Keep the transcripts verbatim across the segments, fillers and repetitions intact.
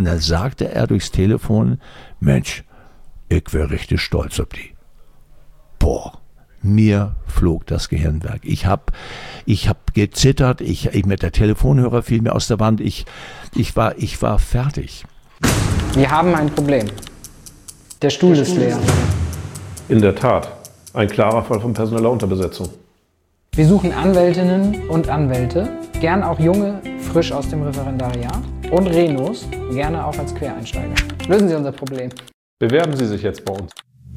dann sagte er durchs Telefon, Mensch, ich wäre richtig stolz auf die. Boah, mir flog das Gehirnwerk. Ich habe ich hab gezittert, ich, ich mit der Telefonhörer fiel mir aus der Wand, ich, ich, war, ich war fertig. Wir haben ein Problem. Der Stuhl, der Stuhl ist leer. In der Tat, ein klarer Fall von personeller Unterbesetzung. Wir suchen Anwältinnen und Anwälte, gern auch junge, frisch aus dem Referendariat und Renos, gerne auch als Quereinsteiger. Lösen Sie unser Problem. Bewerben Sie sich jetzt bei uns.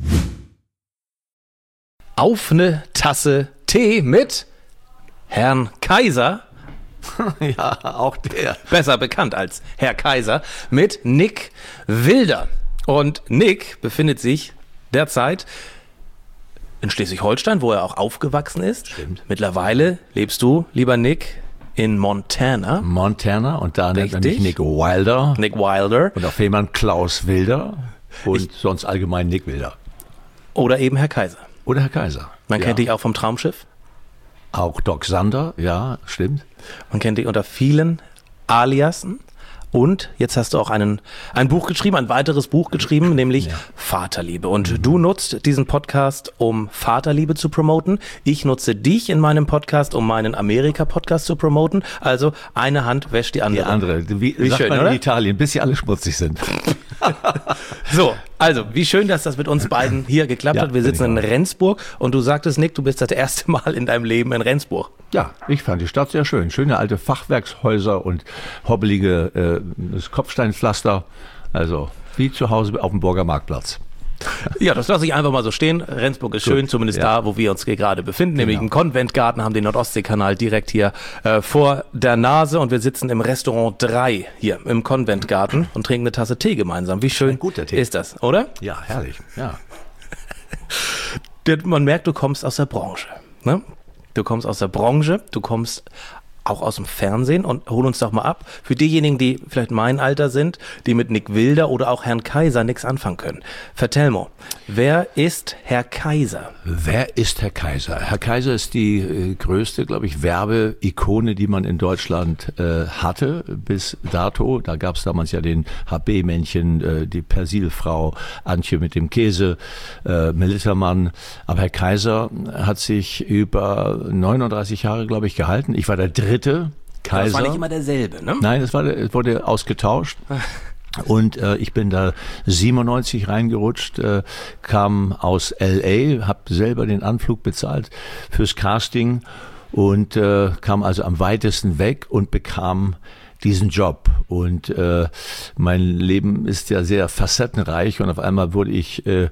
Auf eine Tasse Tee mit Herrn Kaiser. Ja, auch der. Besser bekannt als Herr Kaiser, mit Nick Wilder. Und Nick befindet sich derzeit in Schleswig-Holstein, wo er auch aufgewachsen ist. Stimmt. Mittlerweile lebst du, lieber Nick, in Montana. Montana und da nennt man mich Nick Wilder. Nick Wilder. Und auf jemand Klaus Wilder und ich, sonst allgemein Nick Wilder. Oder eben Herr Kaiser. Oder Herr Kaiser. Man ja. kennt dich auch vom Traumschiff. Auch Doc Sander, ja, stimmt. Man kennt dich unter vielen Aliasen. Und jetzt hast du auch einen, ein Buch geschrieben, ein weiteres Buch geschrieben, nämlich ja. Vaterliebe. Und mhm. du nutzt diesen Podcast, um Vaterliebe zu promoten. Ich nutze dich in meinem Podcast, um meinen Amerika-Podcast zu promoten. Also eine Hand wäscht die andere. Die andere, wie, wie sagt schön, man oder? In Italien, bis sie alle schmutzig sind. So, also wie schön, dass das mit uns beiden hier geklappt ja, hat. Wir sitzen in Rendsburg und du sagtest, Nick, du bist das erste Mal in deinem Leben in Rendsburg. Ja, ich fand die Stadt sehr schön. Schöne alte Fachwerkshäuser und hobbelige äh, Kopfsteinpflaster. Also wie zu Hause auf dem Burger Marktplatz. Ja, das lasse ich einfach mal so stehen. Rendsburg ist Gut, schön, zumindest ja. da, wo wir uns hier gerade befinden, genau. nämlich im Konventgarten, haben den Nordostseekanal direkt hier äh, vor der Nase und wir sitzen im Restaurant drei hier im Konventgarten und trinken eine Tasse Tee gemeinsam. Wie schön guter Tee. Ist das, oder? Ja, herrlich. Ja. Man merkt, du kommst aus der Branche. Ne? Du kommst aus der Branche, du kommst auch aus dem Fernsehen und hol uns doch mal ab. Für diejenigen, die vielleicht mein Alter sind, die mit Nick Wilder oder auch Herrn Kaiser nichts anfangen können. Vertell mal, wer ist Herr Kaiser? Wer ist Herr Kaiser? Herr Kaiser ist die äh, größte, glaube ich, Werbeikone, die man in Deutschland äh, hatte bis dato. Da gab es damals ja den H B-Männchen, äh, die Persilfrau, Antje mit dem Käse, äh, Melittermann. Aber Herr Kaiser hat sich über neununddreißig Jahre, glaube ich, gehalten. Ich war der dritte Kaiser. Das war nicht immer derselbe, ne? Nein, es, war, es wurde ausgetauscht. Und äh, ich bin da siebenundneunzig reingerutscht, äh, kam aus L A, habe selber den Anflug bezahlt fürs Casting und äh, kam also am weitesten weg und bekam diesen Job. Und äh, mein Leben ist ja sehr facettenreich und auf einmal wurde ich äh,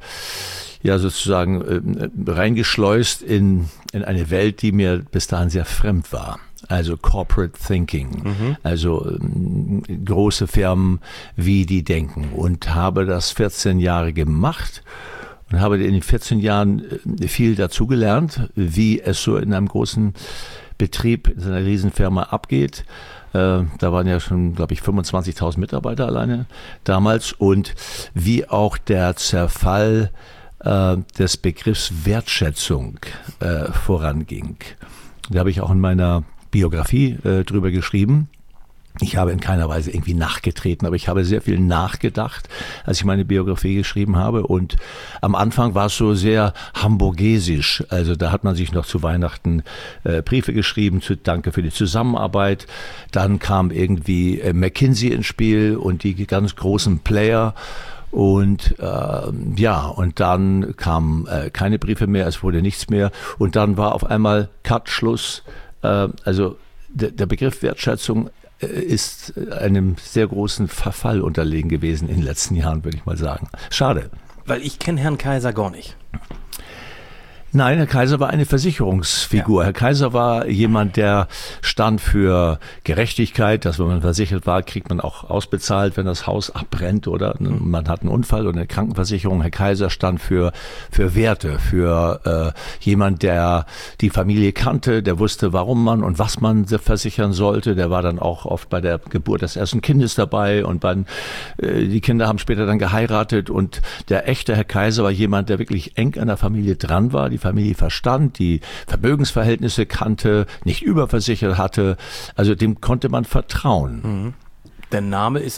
ja sozusagen äh, reingeschleust in, in eine Welt, die mir bis dahin sehr fremd war. Also Corporate Thinking, mhm. also ähm, große Firmen, wie die denken. Und habe das vierzehn Jahre gemacht und habe in den vierzehn Jahren viel dazugelernt, wie es so in einem großen Betrieb, in so einer Riesenfirma abgeht. Äh, da waren ja schon, glaube ich, fünfundzwanzigtausend Mitarbeiter alleine damals. Und wie auch der Zerfall äh, des Begriffs Wertschätzung äh, voranging. Da habe ich auch in meiner Biografie äh, drüber geschrieben. Ich habe in keiner Weise irgendwie nachgetreten, aber ich habe sehr viel nachgedacht, als ich meine Biografie geschrieben habe. Und am Anfang war es so sehr hamburgesisch. Also da hat man sich noch zu Weihnachten äh, Briefe geschrieben, zu Danke für die Zusammenarbeit. Dann kam irgendwie äh, McKinsey ins Spiel und die ganz großen Player. Und äh, ja, und dann kamen äh, keine Briefe mehr, es wurde nichts mehr. Und dann war auf einmal Cut, Schluss. Äh, also der, der Begriff Wertschätzung äh, ist einem sehr großen Verfall unterlegen gewesen in den letzten Jahren, würde ich mal sagen. Schade. Weil ich kenne Herrn Kaiser gar nicht. Nein, Herr Kaiser war eine Versicherungsfigur. Ja. Herr Kaiser war jemand, der stand für Gerechtigkeit, dass wenn man versichert war, kriegt man auch ausbezahlt, wenn das Haus abbrennt oder mhm. man hat einen Unfall oder eine Krankenversicherung. Herr Kaiser stand für für Werte, für äh, jemand, der die Familie kannte, der wusste, warum man und was man versichern sollte. Der war dann auch oft bei der Geburt des ersten Kindes dabei und beim, äh, die Kinder haben später dann geheiratet und der echte Herr Kaiser war jemand, der wirklich eng an der Familie dran war, die Familie verstand, die Vermögensverhältnisse kannte, nicht überversichert hatte. Also dem konnte man vertrauen. Mhm. Der Name ist auch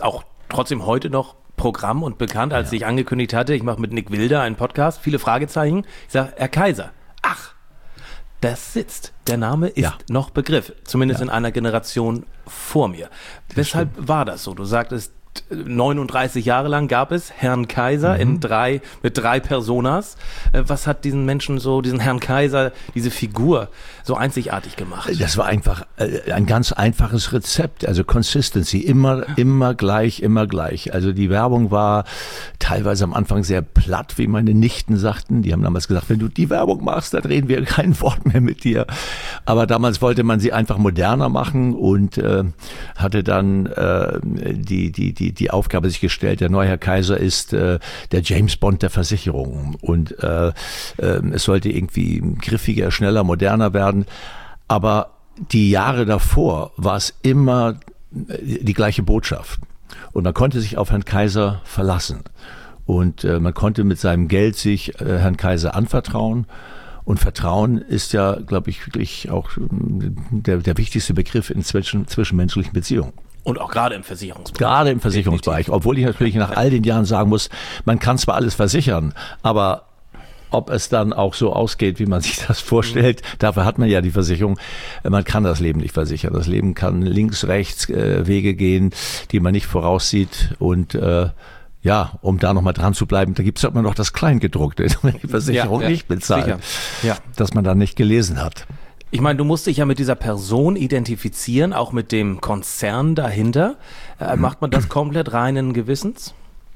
trotzdem heute noch Programm und bekannt, als ja. ich angekündigt hatte, ich mache mit Nick Wilder einen Podcast, viele Fragezeichen. Ich sage, Herr Kaiser, ach, das sitzt. Der Name ist ja. noch Begriff, zumindest ja. in einer Generation vor mir. Das Weshalb stimmt. war das so? Du sagtest, neununddreißig Jahre lang gab es Herrn Kaiser mhm. in drei, mit drei Personas. Was hat diesen Menschen so, diesen Herrn Kaiser, diese Figur so einzigartig gemacht? Das war einfach ein ganz einfaches Rezept, also Consistency, immer, immer gleich, immer gleich. Also die Werbung war teilweise am Anfang sehr platt, wie meine Nichten sagten. Die haben damals gesagt, wenn du die Werbung machst, dann reden wir kein Wort mehr mit dir. Aber damals wollte man sie einfach moderner machen und äh, hatte dann äh, die, die, die, die Aufgabe sich gestellt, der neue Herr Kaiser ist äh, der James Bond der Versicherung und äh, äh, es sollte irgendwie griffiger, schneller, moderner werden. Aber die Jahre davor war es immer die gleiche Botschaft und man konnte sich auf Herrn Kaiser verlassen und äh, man konnte mit seinem Geld sich äh, Herrn Kaiser anvertrauen. Und Vertrauen ist ja, glaube ich, wirklich auch der, der wichtigste Begriff in zwischen, zwischenmenschlichen Beziehungen. Und auch gerade im Versicherungsbereich. Gerade im Versicherungsbereich. Definitiv. Obwohl ich natürlich nach all den Jahren sagen muss, man kann zwar alles versichern, aber ob es dann auch so ausgeht, wie man sich das vorstellt, mhm. dafür hat man ja die Versicherung. Man kann das Leben nicht versichern. Das Leben kann links, rechts äh, Wege gehen, die man nicht voraussieht. Und äh, ja, um da nochmal dran zu bleiben, da gibt es immer noch das Kleingedruckte, wenn die Versicherung ja, ja, nicht bezahlt, ja. dass man dann nicht gelesen hat. Ich meine, du musst dich ja mit dieser Person identifizieren, auch mit dem Konzern dahinter. Äh, macht man das komplett reinen Gewissens?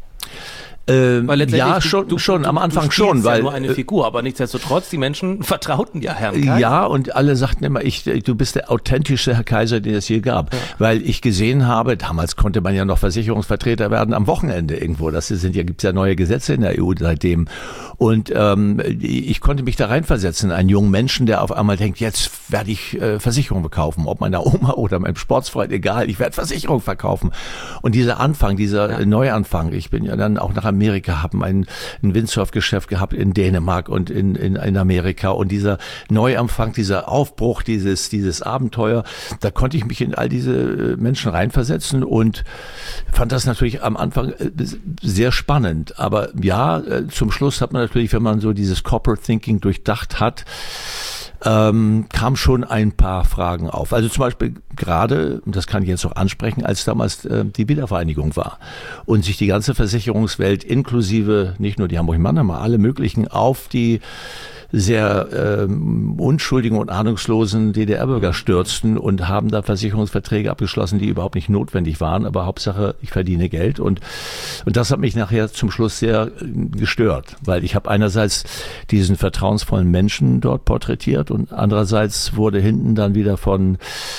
Ähm, ja, du, schon, du, schon du, am Anfang du schon, ja weil nur eine Figur, aber nichtsdestotrotz, die Menschen vertrauten ja Herrn Kaiser. Ja, und alle sagten immer, ich, du bist der authentischste Herr Kaiser, den es je gab, ja. weil ich gesehen habe, damals konnte man ja noch Versicherungsvertreter werden am Wochenende irgendwo. Das sind ja, gibt's ja neue Gesetze in der E U seitdem. Und ähm, ich konnte mich da reinversetzen, einen jungen Menschen, der auf einmal denkt, jetzt werde ich äh, Versicherung verkaufen, ob meiner Oma oder meinem Sportsfreund, egal, ich werde Versicherung verkaufen. Und dieser Anfang, dieser ja. Neuanfang, ich bin ja dann auch nach Amerika, habe mein ein, ein Windsurf-Geschäft gehabt in Dänemark und in, in, in Amerika und dieser Neuanfang, dieser Aufbruch, dieses, dieses Abenteuer, da konnte ich mich in all diese Menschen reinversetzen und fand das natürlich am Anfang sehr spannend. Aber ja, zum Schluss hat man natürlich, wenn man so dieses Corporate Thinking durchdacht hat, Ähm, kam schon ein paar Fragen auf. Also zum Beispiel gerade, und das kann ich jetzt auch ansprechen, als damals äh, die Wiedervereinigung war und sich die ganze Versicherungswelt inklusive, nicht nur die Hamburg-Mannheimer, alle möglichen auf die sehr ähm, unschuldigen und ahnungslosen D D R-Bürger stürzten und haben da Versicherungsverträge abgeschlossen, die überhaupt nicht notwendig waren, aber Hauptsache, ich verdiene Geld und und das hat mich nachher zum Schluss sehr gestört, weil ich habe einerseits diesen vertrauensvollen Menschen dort porträtiert und andererseits wurde hinten dann wieder von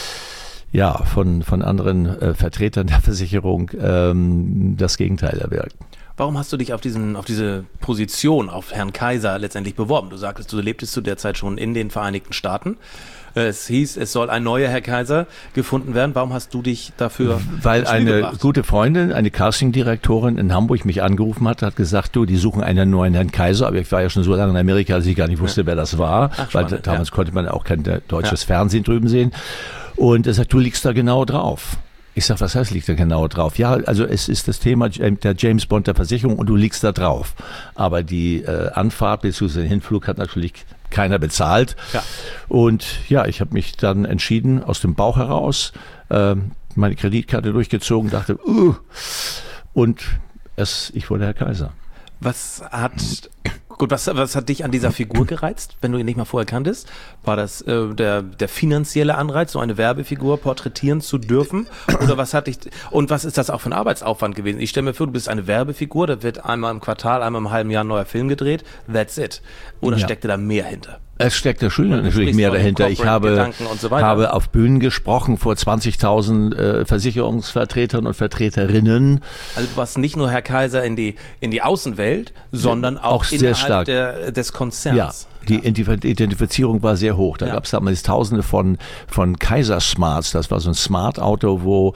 ja von von anderen äh, Vertretern der Versicherung ähm, das Gegenteil erwirkt. Warum hast du dich auf diesen, auf diese Position, auf Herrn Kaiser letztendlich beworben? Du sagtest, du lebtest zu der Zeit schon in den Vereinigten Staaten. Es hieß, es soll ein neuer Herr Kaiser gefunden werden. Warum hast du dich dafür Weil eine gebracht? Gute Freundin, eine Castingdirektorin in Hamburg mich angerufen hat, hat gesagt, du, die suchen einen neuen Herrn Kaiser. Aber ich war ja schon so lange in Amerika, dass ich gar nicht wusste, ja. wer das war. Ach, weil spannend, damals ja. konnte man auch kein deutsches ja. Fernsehen drüben sehen. Und er sagt, du liegst da genau drauf. Ich sag, was heißt, liegt da genau drauf? Ja, also es ist das Thema der James Bond der Versicherung und du liegst da drauf. Aber die äh, Anfahrt bzw. den Hinflug hat natürlich keiner bezahlt. Ja. Und ja, ich habe mich dann entschieden, aus dem Bauch heraus, äh, meine Kreditkarte durchgezogen, dachte, uh, und es, ich wurde Herr Kaiser. Was hat... Gut, was, was hat dich an dieser Figur gereizt, wenn du ihn nicht mal vorher kanntest? War das äh, der, der finanzielle Anreiz, so eine Werbefigur porträtieren zu dürfen? Oder was hat dich, und was ist das auch für ein Arbeitsaufwand gewesen? Ich stelle mir vor, du bist eine Werbefigur, da wird einmal im Quartal, einmal im halben Jahr ein neuer Film gedreht, that's it. Oder ja. steckte da mehr hinter? Es steckt da schon natürlich mehr dahinter. Ich habe, so habe auf Bühnen gesprochen vor zwanzigtausend äh, Versicherungsvertretern und Vertreterinnen. Also du warst nicht nur Herr Kaiser in die, in die Außenwelt, sondern auch, auch sehr innerhalb stark. Der, des Konzerns. Ja. Die Identifizierung war sehr hoch. Da ja. gab es damals Tausende von von Kaiser Smarts. Das war so ein Smart-Auto, wo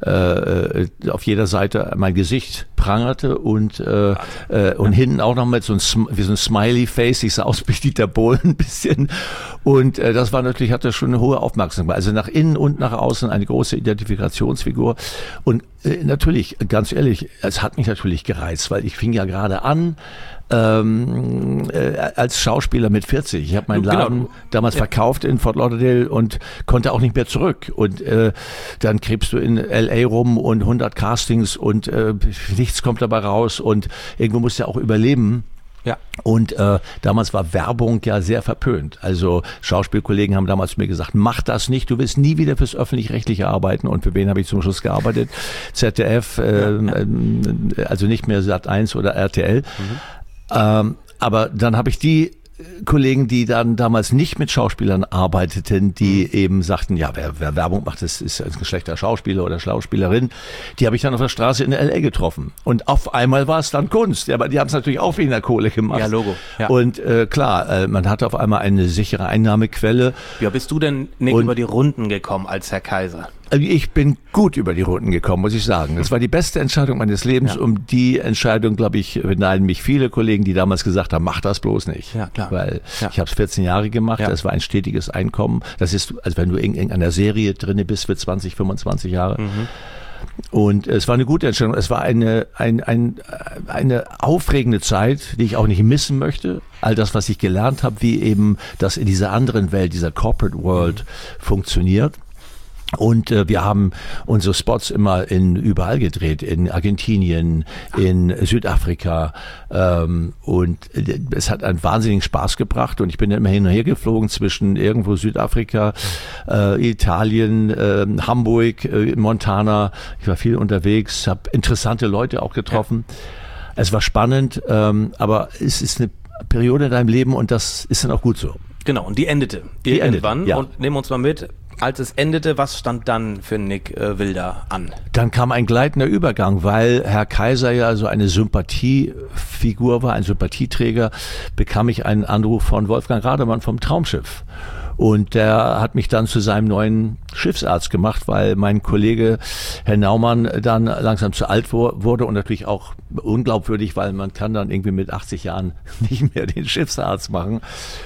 äh, auf jeder Seite mein Gesicht prangerte und äh, äh, und ja. hinten auch noch mit so ein, wie so ein Smiley-Face. Ich sah aus wie Dieter Bohlen ein bisschen. Und äh, das war natürlich, hatte schon eine hohe Aufmerksamkeit. Also nach innen und nach außen eine große Identifikationsfigur. Und äh, natürlich, ganz ehrlich, es hat mich natürlich gereizt, weil ich fing ja gerade an, Ähm, äh, als Schauspieler mit vierzig. Ich habe meinen Laden genau. damals ja. verkauft in Fort Lauderdale und konnte auch nicht mehr zurück. Und äh, dann krebst du in L A rum und hundert Castings und äh, nichts kommt dabei raus und irgendwo musst du ja auch überleben. Ja. Und äh, damals war Werbung ja sehr verpönt. Also Schauspielkollegen haben damals mir gesagt, mach das nicht, du wirst nie wieder fürs Öffentlich-Rechtliche arbeiten. Und für wen habe ich zum Schluss gearbeitet? Z D F, äh, äh, also nicht mehr Sat eins oder R T L. Mhm. Ähm, aber dann habe ich die Kollegen, die dann damals nicht mit Schauspielern arbeiteten, die eben sagten, ja, wer, wer Werbung macht, das ist ein schlechter Schauspieler oder Schauspielerin, die habe ich dann auf der Straße in L A getroffen. Und auf einmal war es dann Kunst. Ja, aber die haben es natürlich auch wegen der Kohle gemacht. Ja, Logo. Ja. Und äh, klar, äh, man hatte auf einmal eine sichere Einnahmequelle. Ja, bist du denn, Nick, und über die Runden gekommen als Herr Kaiser? Ich bin gut über die Runden gekommen, muss ich sagen. Das war die beste Entscheidung meines Lebens. Ja. Um die Entscheidung, glaube ich, beneiden mich viele Kollegen, die damals gesagt haben, mach das bloß nicht. Ja, klar. Weil ja. ich habe es vierzehn Jahre gemacht, ja. das war ein stetiges Einkommen. Das ist, als wenn du in irgendeiner Serie drinne bist für zwanzig, fünfundzwanzig Jahre. Mhm. Und es war eine gute Entscheidung. Es war eine, ein, ein, eine aufregende Zeit, die ich auch nicht missen möchte. All das, was ich gelernt habe, wie eben das in dieser anderen Welt, dieser Corporate World mhm. funktioniert. Und äh, wir haben unsere Spots immer in überall gedreht, in Argentinien, in Südafrika, ähm, und äh, es hat einen wahnsinnigen Spaß gebracht und ich bin immer hin und her geflogen zwischen irgendwo Südafrika, äh, Italien, äh, Hamburg, äh, Montana. Ich war viel unterwegs, habe interessante Leute auch getroffen. Ja. Es war spannend, ähm, aber es ist eine Periode in deinem Leben und das ist dann auch gut so. Genau, und die endete die irgendwann endete, ja. Und nehmen wir uns mal mit. Als es endete, was stand dann für Nick äh, Wilder an? Dann kam ein gleitender Übergang, weil Herr Kaiser ja so eine Sympathiefigur war, ein Sympathieträger, bekam ich einen Anruf von Wolfgang Rademann vom Traumschiff. Und der hat mich dann zu seinem neuen Schiffsarzt gemacht, weil mein Kollege Herr Naumann dann langsam zu alt wurde und natürlich auch unglaubwürdig, weil man kann dann irgendwie mit achtzig Jahren nicht mehr den Schiffsarzt machen.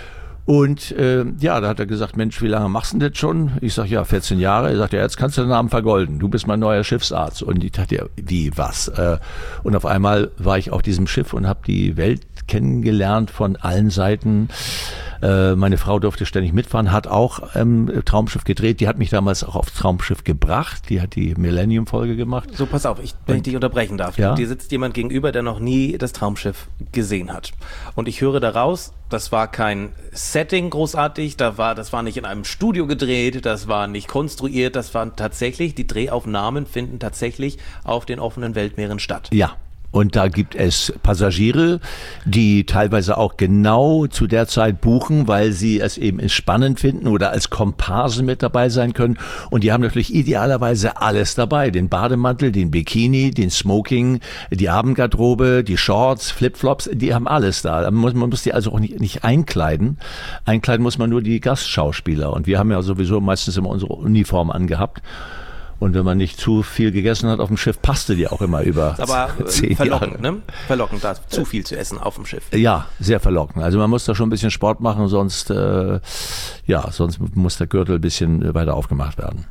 Und äh, ja, da hat er gesagt, Mensch, wie lange machst du denn das schon? Ich sag, ja, vierzehn Jahre. Er sagt, ja, jetzt kannst du den Namen vergolden. Du bist mein neuer Schiffsarzt. Und ich dachte, ja, wie, was? Äh, und auf einmal war ich auf diesem Schiff und habe die Welt kennengelernt von allen Seiten. Äh, meine Frau durfte ständig mitfahren, hat auch ähm, Traumschiff gedreht. Die hat mich damals auch aufs Traumschiff gebracht. Die hat die Millennium-Folge gemacht. So, pass auf, ich, wenn ich dich unterbrechen darf. Ja? Dir sitzt jemand gegenüber, der noch nie das Traumschiff gesehen hat. Und ich höre daraus, das war kein Setting großartig, da war, das war nicht in einem Studio gedreht, das war nicht konstruiert, das waren tatsächlich, die Drehaufnahmen finden tatsächlich auf den offenen Weltmeeren statt. Ja. Und da gibt es Passagiere, die teilweise auch genau zu der Zeit buchen, weil sie es eben spannend finden oder als Komparsen mit dabei sein können. Und die haben natürlich idealerweise alles dabei. Den Bademantel, den Bikini, den Smoking, die Abendgarderobe, die Shorts, Flipflops, die haben alles da. Man muss, man muss die also auch nicht, nicht einkleiden. Einkleiden muss man nur die Gastschauspieler. Und wir haben ja sowieso meistens immer unsere Uniform angehabt. Und wenn man nicht zu viel gegessen hat auf dem Schiff, passte die auch immer über aber zehn verlockend, Jahre. Ne? Verlockend, da zu viel zu essen auf dem Schiff. Ja, sehr verlockend. Also man muss da schon ein bisschen Sport machen, sonst, äh, ja, sonst muss der Gürtel ein bisschen weiter aufgemacht werden.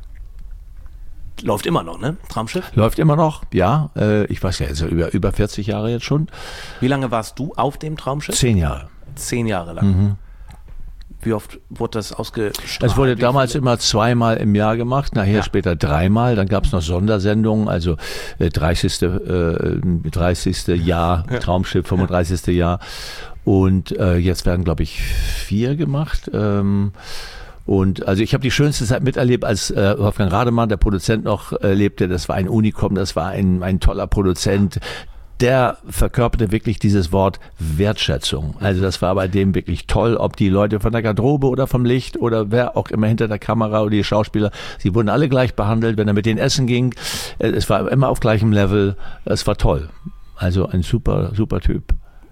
Läuft immer noch, ne? Traumschiff? Läuft immer noch, ja. Äh, ich weiß ja, also über, über vierzig Jahre jetzt schon. Wie lange warst du auf dem Traumschiff? Zehn Jahre. Zehn Jahre lang. Mhm. Wie oft wurde das ausgestrahlt? Es wurde Wie damals viele? immer zweimal im Jahr gemacht, nachher Ja. später dreimal. Dann gab es noch Sondersendungen, also äh, dreißigste Äh, dreißigste Jahr Ja. Traumschiff, fünfunddreißigste Jahr. Und äh, jetzt werden, glaube ich, vier gemacht. Ähm, Und also ich habe die schönste Zeit miterlebt, als äh, Wolfgang Rademann, der Produzent, noch äh, lebte. Das war ein Unikum, das war ein, ein toller Produzent. Der verkörperte wirklich dieses Wort Wertschätzung. Also das war bei dem wirklich toll, ob die Leute von der Garderobe oder vom Licht oder wer auch immer hinter der Kamera oder die Schauspieler, sie wurden alle gleich behandelt, wenn er mit denen essen ging. Äh, es war immer auf gleichem Level. Es war toll. Also ein super, super Typ.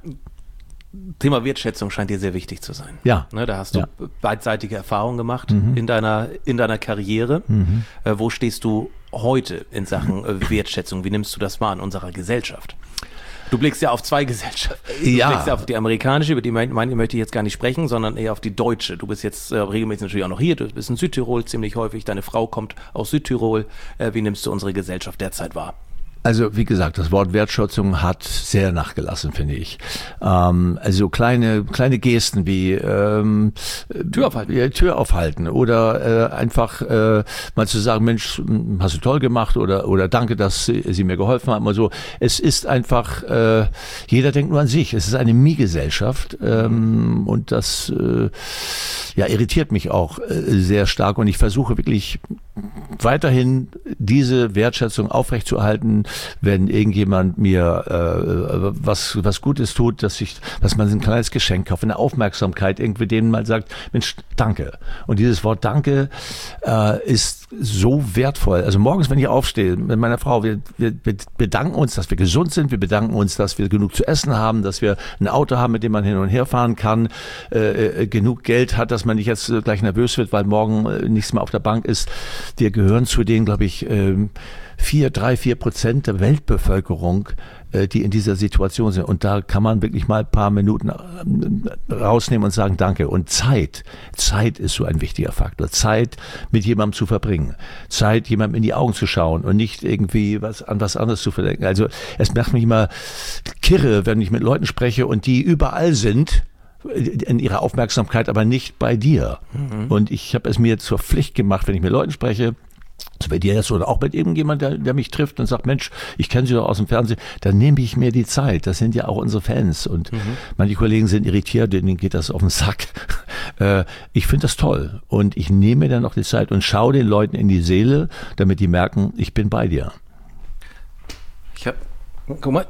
Thema Wertschätzung scheint dir sehr wichtig zu sein. Ja. Ne, da hast du Ja. beidseitige Erfahrungen gemacht Mhm. in deiner, in deiner Karriere. Mhm. Äh, wo stehst du heute in Sachen äh, Wertschätzung? Wie nimmst du das wahr in unserer Gesellschaft? Du blickst ja auf zwei Gesellschaften. Du Ja. blickst ja auf die amerikanische, über die mein, meine möchte ich jetzt gar nicht sprechen, sondern eher auf die deutsche. Du bist jetzt äh, regelmäßig natürlich auch noch hier, du bist in Südtirol ziemlich häufig, deine Frau kommt aus Südtirol. Äh, wie nimmst du unsere Gesellschaft derzeit wahr? Also wie gesagt, das Wort Wertschätzung hat sehr nachgelassen, finde ich. Ähm, also kleine kleine Gesten wie ähm, Tür aufhalten, ja, Tür aufhalten oder äh, einfach äh, mal zu sagen, Mensch, hast du toll gemacht oder oder danke, dass Sie, Sie mir geholfen haben. Also es ist einfach, äh, jeder denkt nur an sich. Es ist eine Mie-Gesellschaft ähm, und das äh, ja irritiert mich auch äh, sehr stark und ich versuche wirklich weiterhin diese Wertschätzung aufrechtzuerhalten, wenn irgendjemand mir äh, was was Gutes tut, dass ich, dass man ein kleines Geschenk kauft, eine Aufmerksamkeit, irgendwie denen mal sagt, Mensch, danke. Und dieses Wort Danke äh, ist so wertvoll. Also morgens, wenn ich aufstehe mit meiner Frau, wir, wir, wir bedanken uns, dass wir gesund sind, wir bedanken uns, dass wir genug zu essen haben, dass wir ein Auto haben, mit dem man hin und her fahren kann, äh, äh, genug Geld hat, dass man nicht jetzt gleich nervös wird, weil morgen äh, nichts mehr auf der Bank ist. Wir gehören zu den, glaube ich, ähm, vier, drei, vier Prozent der Weltbevölkerung, äh, die in dieser Situation sind. Und da kann man wirklich mal ein paar Minuten äh, rausnehmen und sagen Danke. Und Zeit, Zeit ist so ein wichtiger Faktor. Zeit mit jemandem zu verbringen. Zeit, jemandem in die Augen zu schauen und nicht irgendwie was an was anderes zu verdenken. Also es macht mich immer kirre, wenn ich mit Leuten spreche und die überall sind, in ihrer Aufmerksamkeit, aber nicht bei dir. Mhm. Und ich habe es mir zur Pflicht gemacht, wenn ich mit Leuten spreche, so bei dir jetzt oder auch mit irgendjemand, der, der mich trifft und sagt, Mensch, ich kenne Sie doch aus dem Fernsehen, dann nehme ich mir die Zeit. Das sind ja auch unsere Fans und mhm. manche Kollegen sind irritiert, denen geht das auf den Sack. Äh, ich finde das toll und ich nehme mir dann noch die Zeit und schaue den Leuten in die Seele, damit die merken, ich bin bei dir. Ich hab, guck mal,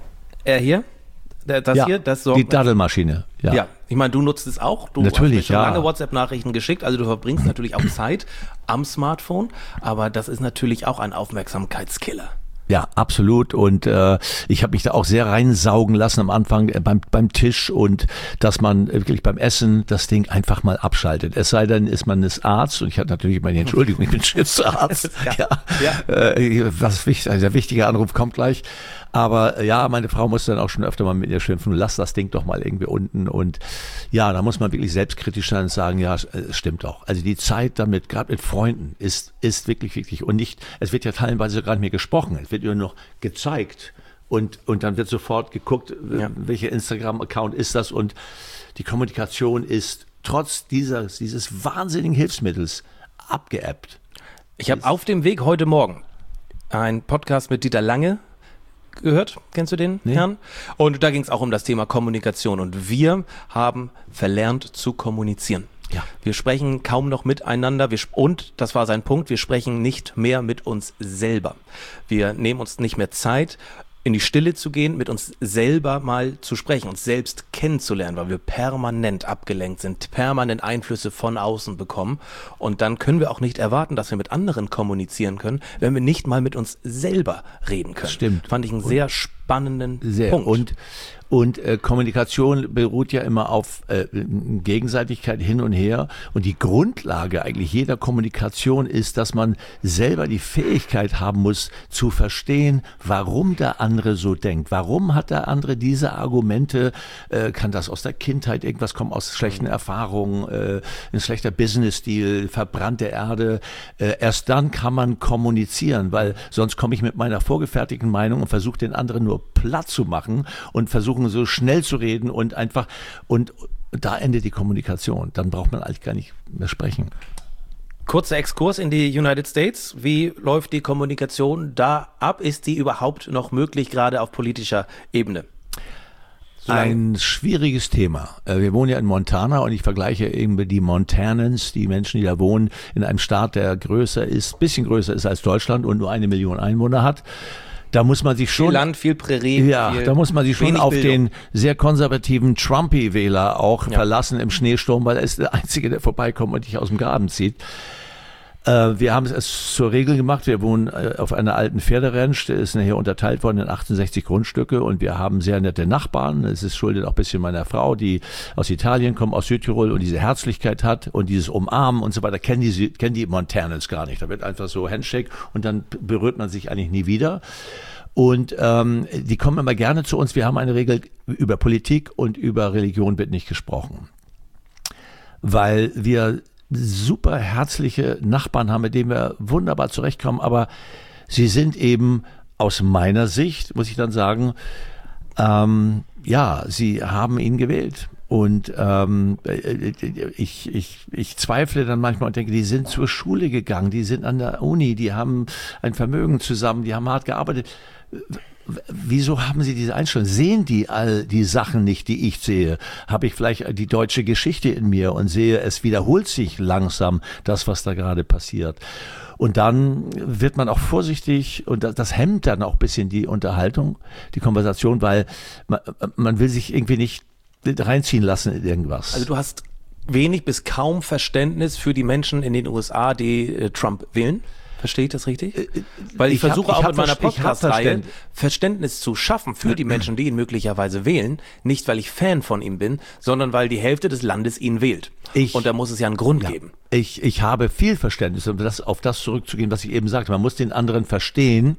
er hier, das ja, hier, das sorgt. Die Daddelmaschine. Ja. ja, ich meine, du nutzt es auch. Du natürlich, hast mir schon ja. lange WhatsApp-Nachrichten geschickt, also du verbringst natürlich auch Zeit am Smartphone, aber das ist natürlich auch ein Aufmerksamkeitskiller. Ja, absolut. Und äh, ich habe mich da auch sehr reinsaugen lassen am Anfang äh, beim beim Tisch und dass man wirklich beim Essen das Ding einfach mal abschaltet. Es sei denn, ist man ist Arzt und ich hatte natürlich meine Entschuldigung, ich bin Schiffsarzt. ja, ja. Äh, was wichtig, also der wichtige Anruf kommt gleich. Aber äh, ja, meine Frau musste dann auch schon öfter mal mit ihr schimpfen, lass das Ding doch mal irgendwie unten. Und ja, da muss man wirklich selbstkritisch sein und sagen, ja, es stimmt doch. Also die Zeit damit, gerade mit Freunden, ist ist wirklich wichtig. Und nicht, es wird ja teilweise gar nicht mehr gesprochen, es wird nur noch gezeigt. Und, und dann wird sofort geguckt, ja. welcher Instagram-Account ist das. Und die Kommunikation ist trotz dieser, dieses wahnsinnigen Hilfsmittels abgeappt. Ich habe auf dem Weg heute Morgen einen Podcast mit Dieter Lange gehört. Kennst du den nee. Herrn? Und da ging es auch um das Thema Kommunikation. Und wir haben verlernt zu kommunizieren. Ja. Wir sprechen kaum noch miteinander. Wir, und, das war sein Punkt, wir sprechen nicht mehr mit uns selber. Wir nehmen uns nicht mehr Zeit, in die Stille zu gehen, mit uns selber mal zu sprechen, uns selbst kennenzulernen, weil wir permanent abgelenkt sind, permanent Einflüsse von außen bekommen. Und dann können wir auch nicht erwarten, dass wir mit anderen kommunizieren können, wenn wir nicht mal mit uns selber reden können. Stimmt. Fand ich einen sehr spannenden sehr. Punkt. Und Und äh, Kommunikation beruht ja immer auf äh, Gegenseitigkeit hin und her. Und die Grundlage eigentlich jeder Kommunikation ist, dass man selber die Fähigkeit haben muss, zu verstehen, warum der andere so denkt. Warum hat der andere diese Argumente? Äh, kann das aus der Kindheit irgendwas kommen, aus schlechten Erfahrungen, äh, ein schlechter Business-Stil, verbrannte Erde? Äh, erst dann kann man kommunizieren, weil sonst komme ich mit meiner vorgefertigten Meinung und versuche den anderen nur platt zu machen und versuche so schnell zu reden und einfach, und da endet die Kommunikation. Dann braucht man eigentlich gar nicht mehr sprechen. Kurzer Exkurs in die United States. Wie läuft die Kommunikation da ab? Ist die überhaupt noch möglich, gerade auf politischer Ebene? Ein schwieriges Thema. Wir wohnen ja in Montana und ich vergleiche eben die Montanans, die Menschen, die da wohnen, in einem Staat, der größer ist, bisschen größer ist als Deutschland und nur eine Million Einwohner hat. Da muss man sich schon, viel Land, viel Prärie. Ja, viel, da muss man sich schon auf Bildung. den sehr konservativen Trumpy-Wähler auch ja. verlassen im Schneesturm, weil er ist der Einzige, der vorbeikommt und dich aus dem Graben zieht. Äh, wir haben es zur Regel gemacht, wir wohnen äh, auf einer alten Pferderanch, der ist nachher unterteilt worden in achtundsechzig Grundstücke und wir haben sehr nette Nachbarn. Es ist schuldet auch ein bisschen meiner Frau, die aus Italien kommt, aus Südtirol und diese Herzlichkeit hat und dieses Umarmen und so weiter, kennen die, kennen die Montanans gar nicht. Da wird einfach so Handshake und dann berührt man sich eigentlich nie wieder. Und ähm, die kommen immer gerne zu uns. Wir haben eine Regel, über Politik und über Religion wird nicht gesprochen. Weil wir super herzliche Nachbarn haben, mit denen wir wunderbar zurechtkommen, aber sie sind eben aus meiner Sicht muss ich dann sagen, ähm, ja, sie haben ihn gewählt. Und ähm, ich, ich, ich zweifle dann manchmal und denke, die sind zur Schule gegangen, die sind an der Uni, die haben ein Vermögen zusammen, die haben hart gearbeitet. Wieso haben sie diese Einstellung? Sehen die all die Sachen nicht, die ich sehe? Habe ich vielleicht die deutsche Geschichte in mir und sehe, es wiederholt sich langsam das, was da gerade passiert. Und dann wird man auch vorsichtig und das hemmt dann auch ein bisschen die Unterhaltung, die Konversation, weil man, man will sich irgendwie nicht reinziehen lassen in irgendwas. Also du hast wenig bis kaum Verständnis für die Menschen in den U S A, die äh, Trump wählen? Verstehe ich das richtig? Weil ich, ich versuche hab, ich auch mit meiner Podcast-Reihe Verständnis zu schaffen für die Menschen, die ihn möglicherweise wählen. Nicht, weil ich Fan von ihm bin, sondern weil die Hälfte des Landes ihn wählt. Ich, Und da muss es ja einen Grund ja, geben. Ich, ich habe viel Verständnis, um das, auf das zurückzugehen, was ich eben sagte. Man muss den anderen verstehen.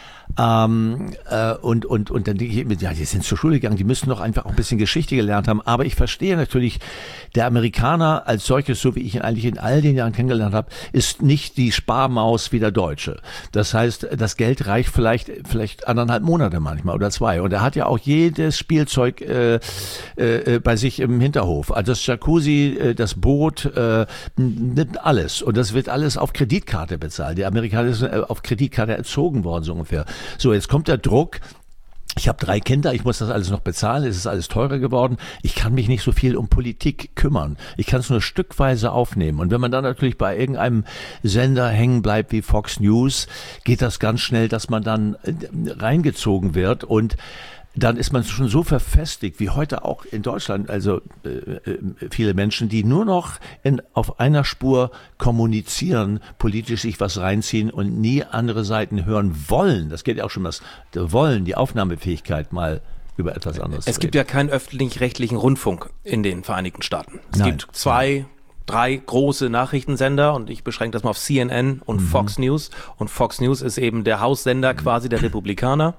Ähm, äh, und, und, und dann denke ich mir, ja, die sind zur Schule gegangen, die müssen doch einfach auch ein bisschen Geschichte gelernt haben. Aber ich verstehe natürlich, der Amerikaner als solches, so wie ich ihn eigentlich in all den Jahren kennengelernt habe, ist nicht die Sparmaus wie der Deutsche. Das heißt, das Geld reicht vielleicht, vielleicht anderthalb Monate manchmal oder zwei. Und er hat ja auch jedes Spielzeug äh, äh, bei sich im Hinterhof. Also das Jacuzzi, äh, das Boot, äh, alles. Und das wird alles auf Kreditkarte bezahlt. Die Amerikaner sind auf Kreditkarte erzogen worden, so ungefähr. So, jetzt kommt der Druck. Ich habe drei Kinder, ich muss das alles noch bezahlen, es ist alles teurer geworden. Ich kann mich nicht so viel um Politik kümmern. Ich kann es nur stückweise aufnehmen. Und wenn man dann natürlich bei irgendeinem Sender hängen bleibt wie Fox News, geht das ganz schnell, dass man dann reingezogen wird und dann ist man schon so verfestigt, wie heute auch in Deutschland, also äh, viele Menschen, die nur noch in, auf einer Spur kommunizieren, politisch sich was reinziehen und nie andere Seiten hören wollen. Das geht ja auch schon das Wollen, die Aufnahmefähigkeit mal über etwas anderes Es gibt ja keinen öffentlich-rechtlichen Rundfunk in den Vereinigten Staaten. Es Nein. gibt zwei, drei große Nachrichtensender und ich beschränke das mal auf C N N und mhm. Fox News. Und Fox News ist eben der Haussender quasi der Republikaner.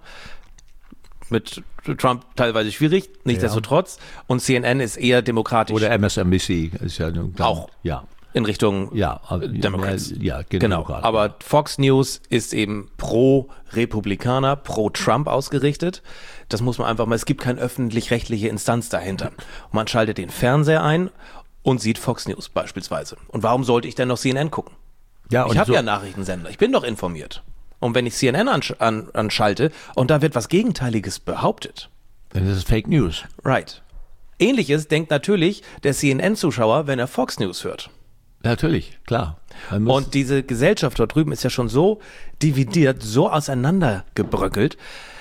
Mit Trump teilweise schwierig, nichtsdestotrotz. Ja. Und C N N ist eher demokratisch. Oder M S N B C ist ja dann, auch ja. in Richtung ja, Democrats. Ja, genau. genau. Aber Fox News ist eben pro Republikaner, pro Trump ausgerichtet. Das muss man einfach mal, es gibt keine öffentlich-rechtliche Instanz dahinter. Und man schaltet den Fernseher ein und sieht Fox News beispielsweise. Und warum sollte ich denn noch C N N gucken? Ja, ich habe so ja Nachrichtensender, ich bin doch informiert. Und wenn ich C N N ansch- an, anschalte und da wird was Gegenteiliges behauptet. Dann ist es Fake News. Right. Ähnliches denkt natürlich der C N N-Zuschauer, wenn er Fox News hört. Natürlich, klar. Und diese Gesellschaft dort drüben ist ja schon so dividiert, so auseinandergebröckelt.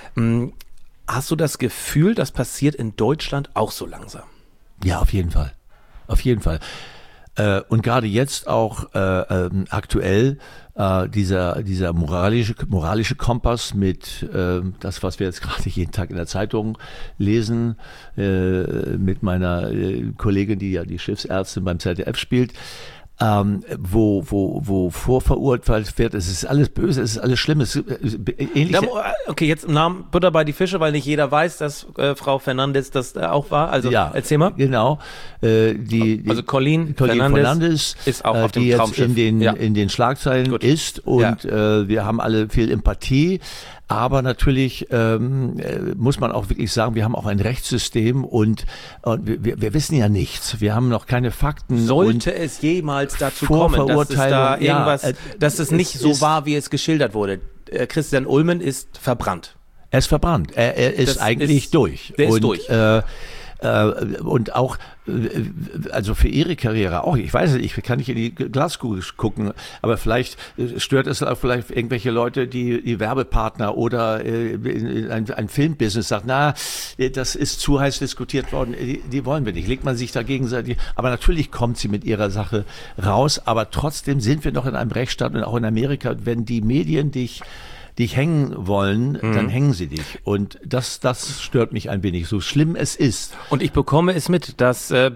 Hast du das Gefühl, das passiert in Deutschland auch so langsam? Ja, auf jeden Fall. Auf jeden Fall. Und gerade jetzt auch äh, ähm, aktuell äh, dieser dieser moralische moralische Kompass mit äh, das, was wir jetzt gerade jeden Tag in der Zeitung lesen, äh, mit meiner äh, Kollegin, die ja die Schiffsärztin beim Z D F spielt. Ähm, wo, wo, wo vorverurteilt wird, es ist alles böse, es ist alles schlimm, es ist ähnlich. Okay, jetzt im Namen Butter bei die Fische, weil nicht jeder weiß, dass äh, Frau Fernandes das äh, auch war. Also ja, erzähl mal. Genau. Äh, die, also Colleen, Colleen Fernandes, Fernandes ist auch auf die dem jetzt Traumschiff. in den, ja. in den Schlagzeilen Gut. ist und ja. äh, wir haben alle viel Empathie. Aber natürlich ähm, muss man auch wirklich sagen, wir haben auch ein Rechtssystem und, und wir, wir wissen ja nichts. Wir haben noch keine Fakten. Sollte es jemals dazu kommen, dass es da irgendwas, ja, äh, dass es nicht es so war, wie es geschildert wurde. Äh, Christian Ulmen ist verbrannt. Er ist verbrannt. Er, er ist das eigentlich ist, durch. Der und, ist durch. Äh, und auch, also für ihre Karriere auch, ich weiß nicht, ich kann nicht in die Glaskugel gucken, aber vielleicht stört es auch vielleicht irgendwelche Leute, die, die Werbepartner oder ein, ein Filmbusiness sagt, na, das ist zu heiß diskutiert worden, die, die wollen wir nicht, legt man sich da gegenseitig, aber natürlich kommt sie mit ihrer Sache raus, aber trotzdem sind wir noch in einem Rechtsstaat und auch in Amerika, wenn die Medien dich dich hängen wollen, mhm. dann hängen sie dich. Und das, das stört mich ein wenig, so schlimm es ist. Und ich bekomme es mit, dass äh,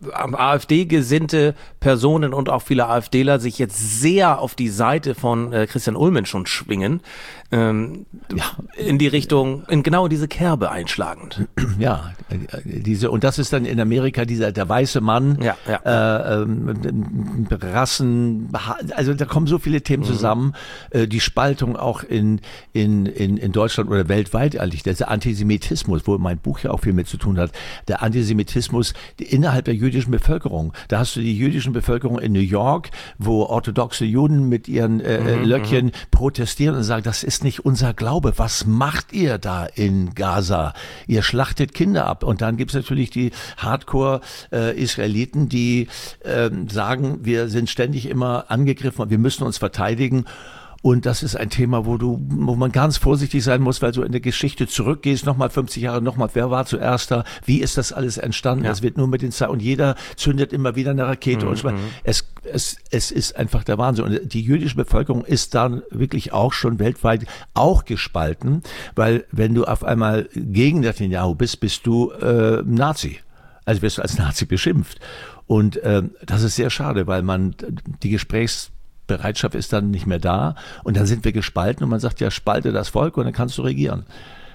AfD gesinnte Personen und auch viele AfDler sich jetzt sehr auf die Seite von äh, Christian Ulmen schon schwingen, ähm, ja. in die Richtung, in genau diese Kerbe einschlagend. Ja, diese, und das ist dann in Amerika dieser, der weiße Mann, ja, ja. Äh, ähm, Rassen, also da kommen so viele Themen zusammen, mhm. äh, die Spaltung auch in in, in, in, in Deutschland oder weltweit eigentlich, der Antisemitismus, wo mein Buch ja auch viel mit zu tun hat, der Antisemitismus innerhalb der jüdischen Bevölkerung. Da hast du die jüdischen Bevölkerung in New York, wo orthodoxe Juden mit ihren äh, mhm, Löckchen mhm. protestieren und sagen, das ist nicht unser Glaube. Was macht ihr da in Gaza? Ihr schlachtet Kinder ab. Und dann gibt's natürlich die Hardcore-Israeliten, äh, die äh, sagen, wir sind ständig immer angegriffen und wir müssen uns verteidigen. Und das ist ein Thema, wo du, wo man ganz vorsichtig sein muss, weil du in der Geschichte zurückgehst, nochmal fünfzig Jahre, nochmal, wer war zuerst da? Wie ist das alles entstanden? Ja. Das wird nur mit den Zeit, und jeder zündet immer wieder eine Rakete. Mhm. Und es, es, es ist einfach der Wahnsinn. Und die jüdische Bevölkerung ist dann wirklich auch schon weltweit auch gespalten, weil wenn du auf einmal gegen Netanyahu bist, bist du äh, Nazi. Also wirst du als Nazi beschimpft. Und äh, das ist sehr schade, weil man die Gesprächs Bereitschaft ist dann nicht mehr da und dann sind wir gespalten und man sagt ja, spalte das Volk und dann kannst du regieren.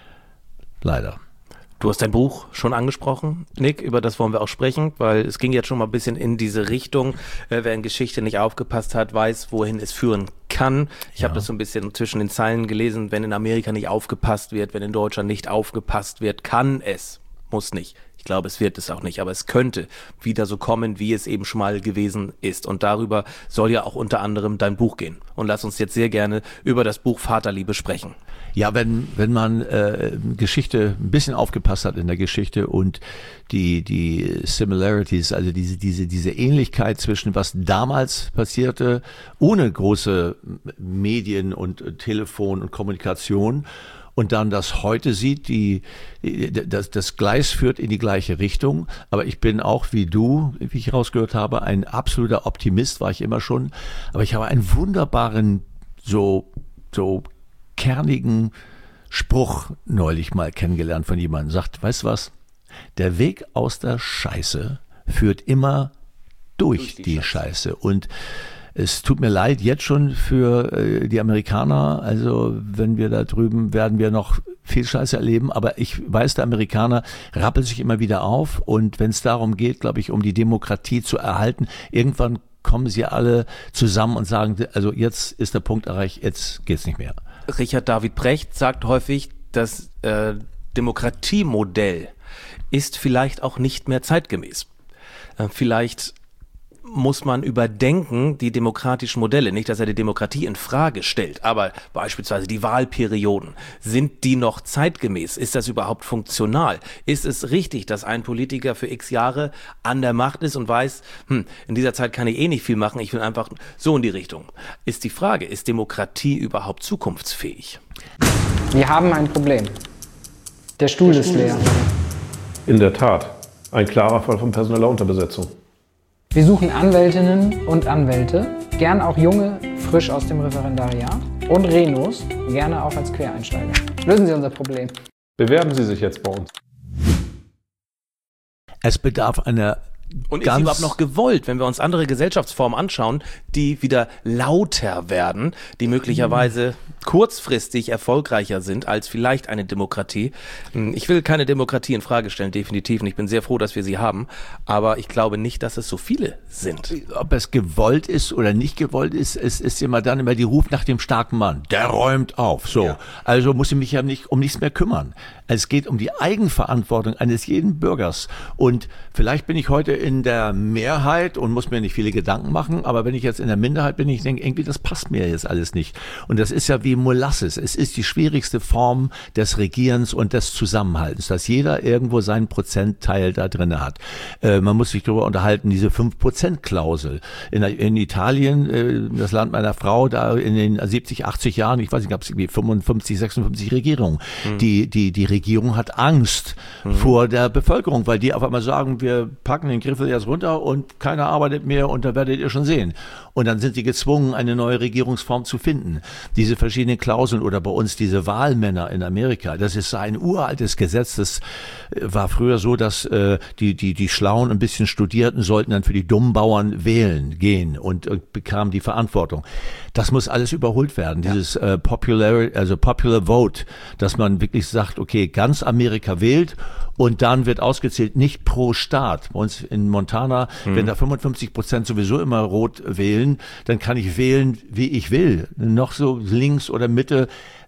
Leider. Du hast dein Buch schon angesprochen, Nick, über das wollen wir auch sprechen, weil es ging jetzt schon mal ein bisschen in diese Richtung. Äh, wer in Geschichte nicht aufgepasst hat, weiß, wohin es führen kann. Ich ja. habe das so ein bisschen zwischen den Zeilen gelesen, wenn in Amerika nicht aufgepasst wird, wenn in Deutschland nicht aufgepasst wird, kann es, muss nicht. Ich glaube, es wird es auch nicht, aber es könnte wieder so kommen, wie es eben schon mal gewesen ist. Und darüber soll ja auch unter anderem dein Buch gehen. Und lass uns jetzt sehr gerne über das Buch Vaterliebe sprechen. Ja, wenn wenn man äh, Geschichte ein bisschen aufgepasst hat in der Geschichte und die die Similarities, also diese diese diese Ähnlichkeit zwischen was damals passierte, ohne große Medien und äh, Telefon und Kommunikation, und dann das heute sieht, die, das, das Gleis führt in die gleiche Richtung. Aber ich bin auch wie du, wie ich rausgehört habe, ein absoluter Optimist, war ich immer schon. Aber ich habe einen wunderbaren, so, so kernigen Spruch neulich mal kennengelernt von jemandem. Sagt, weißt du was? Der Weg aus der Scheiße führt immer durch, durch die, die Scheiße. Scheiße. Und es tut mir leid jetzt schon für äh, die Amerikaner, also wenn wir da drüben, werden wir noch viel Scheiße erleben, aber ich weiß, der Amerikaner rappelt sich immer wieder auf und wenn es darum geht, glaube ich, um die Demokratie zu erhalten, irgendwann kommen sie alle zusammen und sagen, also jetzt ist der Punkt erreicht, jetzt geht's nicht mehr. Richard David Brecht sagt häufig, das äh, Demokratiemodell ist vielleicht auch nicht mehr zeitgemäß. Äh, vielleicht muss man überdenken, die demokratischen Modelle. Nicht, dass er die Demokratie in Frage stellt, aber beispielsweise die Wahlperioden. Sind die noch zeitgemäß? Ist das überhaupt funktional? Ist es richtig, dass ein Politiker für x Jahre an der Macht ist und weiß, hm, in dieser Zeit kann ich eh nicht viel machen, ich will einfach so in die Richtung. Ist die Frage, ist Demokratie überhaupt zukunftsfähig? Wir haben ein Problem. Der Stuhl ist leer. In der Tat. Ein klarer Fall von personeller Unterbesetzung. Wir suchen Anwältinnen und Anwälte, gern auch junge, frisch aus dem Referendariat und Renos, gerne auch als Quereinsteiger. Lösen Sie unser Problem. Bewerben Sie sich jetzt bei uns. Es bedarf einer Und ist sie überhaupt noch gewollt, wenn wir uns andere Gesellschaftsformen anschauen, die wieder lauter werden, die möglicherweise kurzfristig erfolgreicher sind als vielleicht eine Demokratie? Ich will keine Demokratie in Frage stellen, definitiv. Und ich bin sehr froh, dass wir sie haben. Aber ich glaube nicht, dass es so viele sind. Ob es gewollt ist oder nicht gewollt ist, es ist immer dann immer die Ruf nach dem starken Mann. Der räumt auf. So. Ja. Also muss ich mich ja nicht um nichts mehr kümmern. Es geht um die Eigenverantwortung eines jeden Bürgers. Und vielleicht bin ich heute in der Mehrheit und muss mir nicht viele Gedanken machen, aber wenn ich jetzt in der Minderheit bin, ich denke, irgendwie, das passt mir jetzt alles nicht. Und das ist ja wie Molasses. Es ist die schwierigste Form des Regierens und des Zusammenhaltens, dass jeder irgendwo seinen Prozentteil da drin hat. Äh, man muss sich darüber unterhalten, diese fünf Prozent Klausel. In, in Italien, äh, das Land meiner Frau, da in den siebzig, achtzig Jahren, ich weiß nicht, gab es irgendwie fünfundfünfzig, sechsundfünfzig Regierungen. Mhm. Die, die, die Regierung hat Angst mhm. vor der Bevölkerung, weil die auf einmal sagen, wir packen den Griffel jetzt runter und keiner arbeitet mehr und da werdet ihr schon sehen. Und dann sind sie gezwungen, eine neue Regierungsform zu finden. Diese verschiedenen Klauseln oder bei uns diese Wahlmänner in Amerika, das ist ein uraltes Gesetz, das war früher so, dass äh, die, die, die Schlauen ein bisschen Studierten sollten dann für die dummen Bauern wählen gehen und, und bekamen die Verantwortung. Das muss alles überholt werden, ja. Dieses äh, Popular, also Popular Vote, dass man wirklich sagt, okay, ganz Amerika wählt und dann wird ausgezählt, nicht pro Staat. Bei uns in Montana, mhm. wenn da fünfundfünfzig Prozent sowieso immer rot wählen, dann kann ich wählen, wie ich will. Noch so links oder Mitte.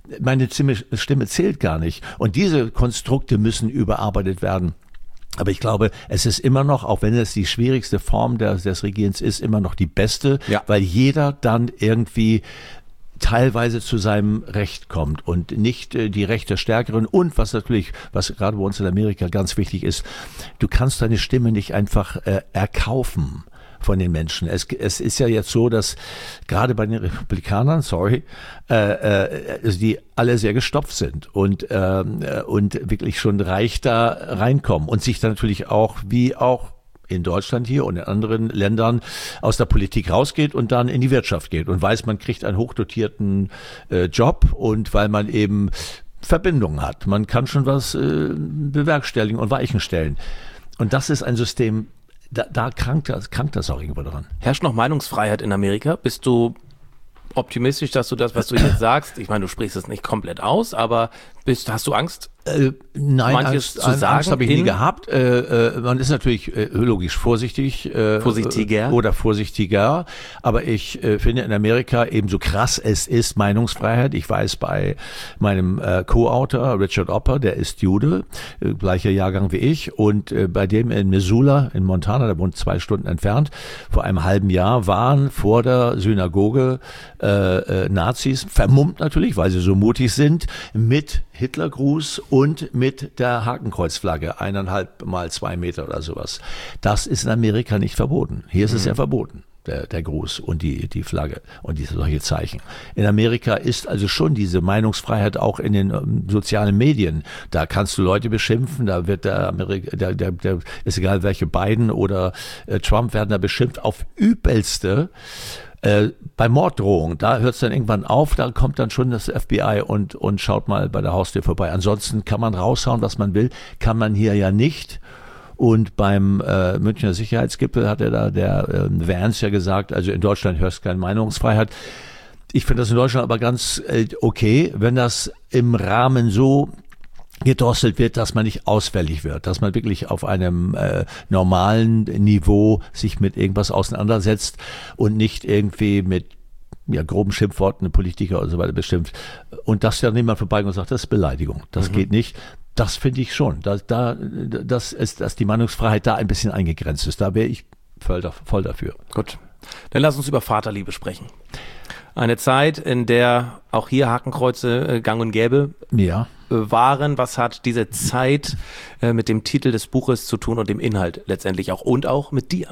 meine Stimme zählt gar nicht. Und diese Konstrukte müssen überarbeitet werden. Aber ich glaube, es ist immer noch, auch wenn es die schwierigste Form des, des Regierens ist, immer noch die beste, ja. weil jeder dann irgendwie teilweise zu seinem Recht kommt und nicht äh, die Rechte der Stärkeren. Und was natürlich, was gerade bei uns in Amerika ganz wichtig ist, du kannst deine Stimme nicht einfach äh, erkaufen von den Menschen. Es, es ist ja jetzt so, dass gerade bei den Republikanern, sorry, äh, äh, also die alle sehr gestopft sind und äh, und wirklich schon reich da reinkommen und sich dann natürlich auch, wie auch in Deutschland hier und in anderen Ländern aus der Politik rausgeht und dann in die Wirtschaft geht und weiß, man kriegt einen hochdotierten äh, Job und weil man eben Verbindungen hat. Man kann schon was äh, bewerkstelligen und Weichen stellen. Und das ist ein System, Da, da krankt das, krankt das auch irgendwo dran. Herrscht noch Meinungsfreiheit in Amerika? Bist du optimistisch, dass du das, was du jetzt sagst, ich meine, du sprichst es nicht komplett aus, aber bist, hast du Angst? Äh, nein, manches Angst, zu sagen Angst habe ich nie gehabt. Äh, äh, man ist natürlich äh, logisch vorsichtig. Äh, Vorsichtiger. Oder vorsichtiger. Aber ich äh, finde in Amerika eben so krass es ist Meinungsfreiheit. Ich weiß bei meinem äh, Co-Autor Richard Opper, der ist Jude, äh, gleicher Jahrgang wie ich. Und äh, bei dem in Missoula, in Montana, der wohnt zwei Stunden entfernt, vor einem halben Jahr waren vor der Synagoge äh, äh, Nazis, vermummt natürlich, weil sie so mutig sind, mit Hitlergruß und mit der Hakenkreuzflagge, eineinhalb mal zwei Meter oder sowas. Das ist in Amerika nicht verboten. Hier ist mhm. es ja verboten, der, der Gruß und die, die Flagge und diese solche Zeichen. In Amerika ist also schon diese Meinungsfreiheit auch in den um, sozialen Medien. Da kannst du Leute beschimpfen, da wird der Amerika, der, der, der ist egal welche Biden oder äh, Trump werden da beschimpft auf übelste. Äh, bei Morddrohungen, da hört es dann irgendwann auf, da kommt dann schon das F B I und, und schaut mal bei der Haustür vorbei. Ansonsten kann man raushauen, was man will, kann man hier ja nicht. Und beim äh, Münchner Sicherheitsgipfel hat er da, der äh, Vance ja gesagt, also in Deutschland hörst du keine Meinungsfreiheit. Ich finde das in Deutschland aber ganz äh, okay, wenn das im Rahmen so gedrosselt wird, dass man nicht ausfällig wird, dass man wirklich auf einem äh, normalen Niveau sich mit irgendwas auseinandersetzt und nicht irgendwie mit ja, groben Schimpfworten Politiker und so weiter bestimmt. Und dass ja niemand vorbeigeht und sagt, das ist Beleidigung, das mhm. geht nicht. Das finde ich schon, da, da, das ist, dass die Meinungsfreiheit da ein bisschen eingegrenzt ist. Da wäre ich voll, voll dafür. Gut, dann lass uns über Vaterliebe sprechen. Eine Zeit, in der auch hier Hakenkreuze äh, gang und gäbe ja. äh, waren. Was hat diese Zeit äh, mit dem Titel des Buches zu tun und dem Inhalt letztendlich auch und auch mit dir?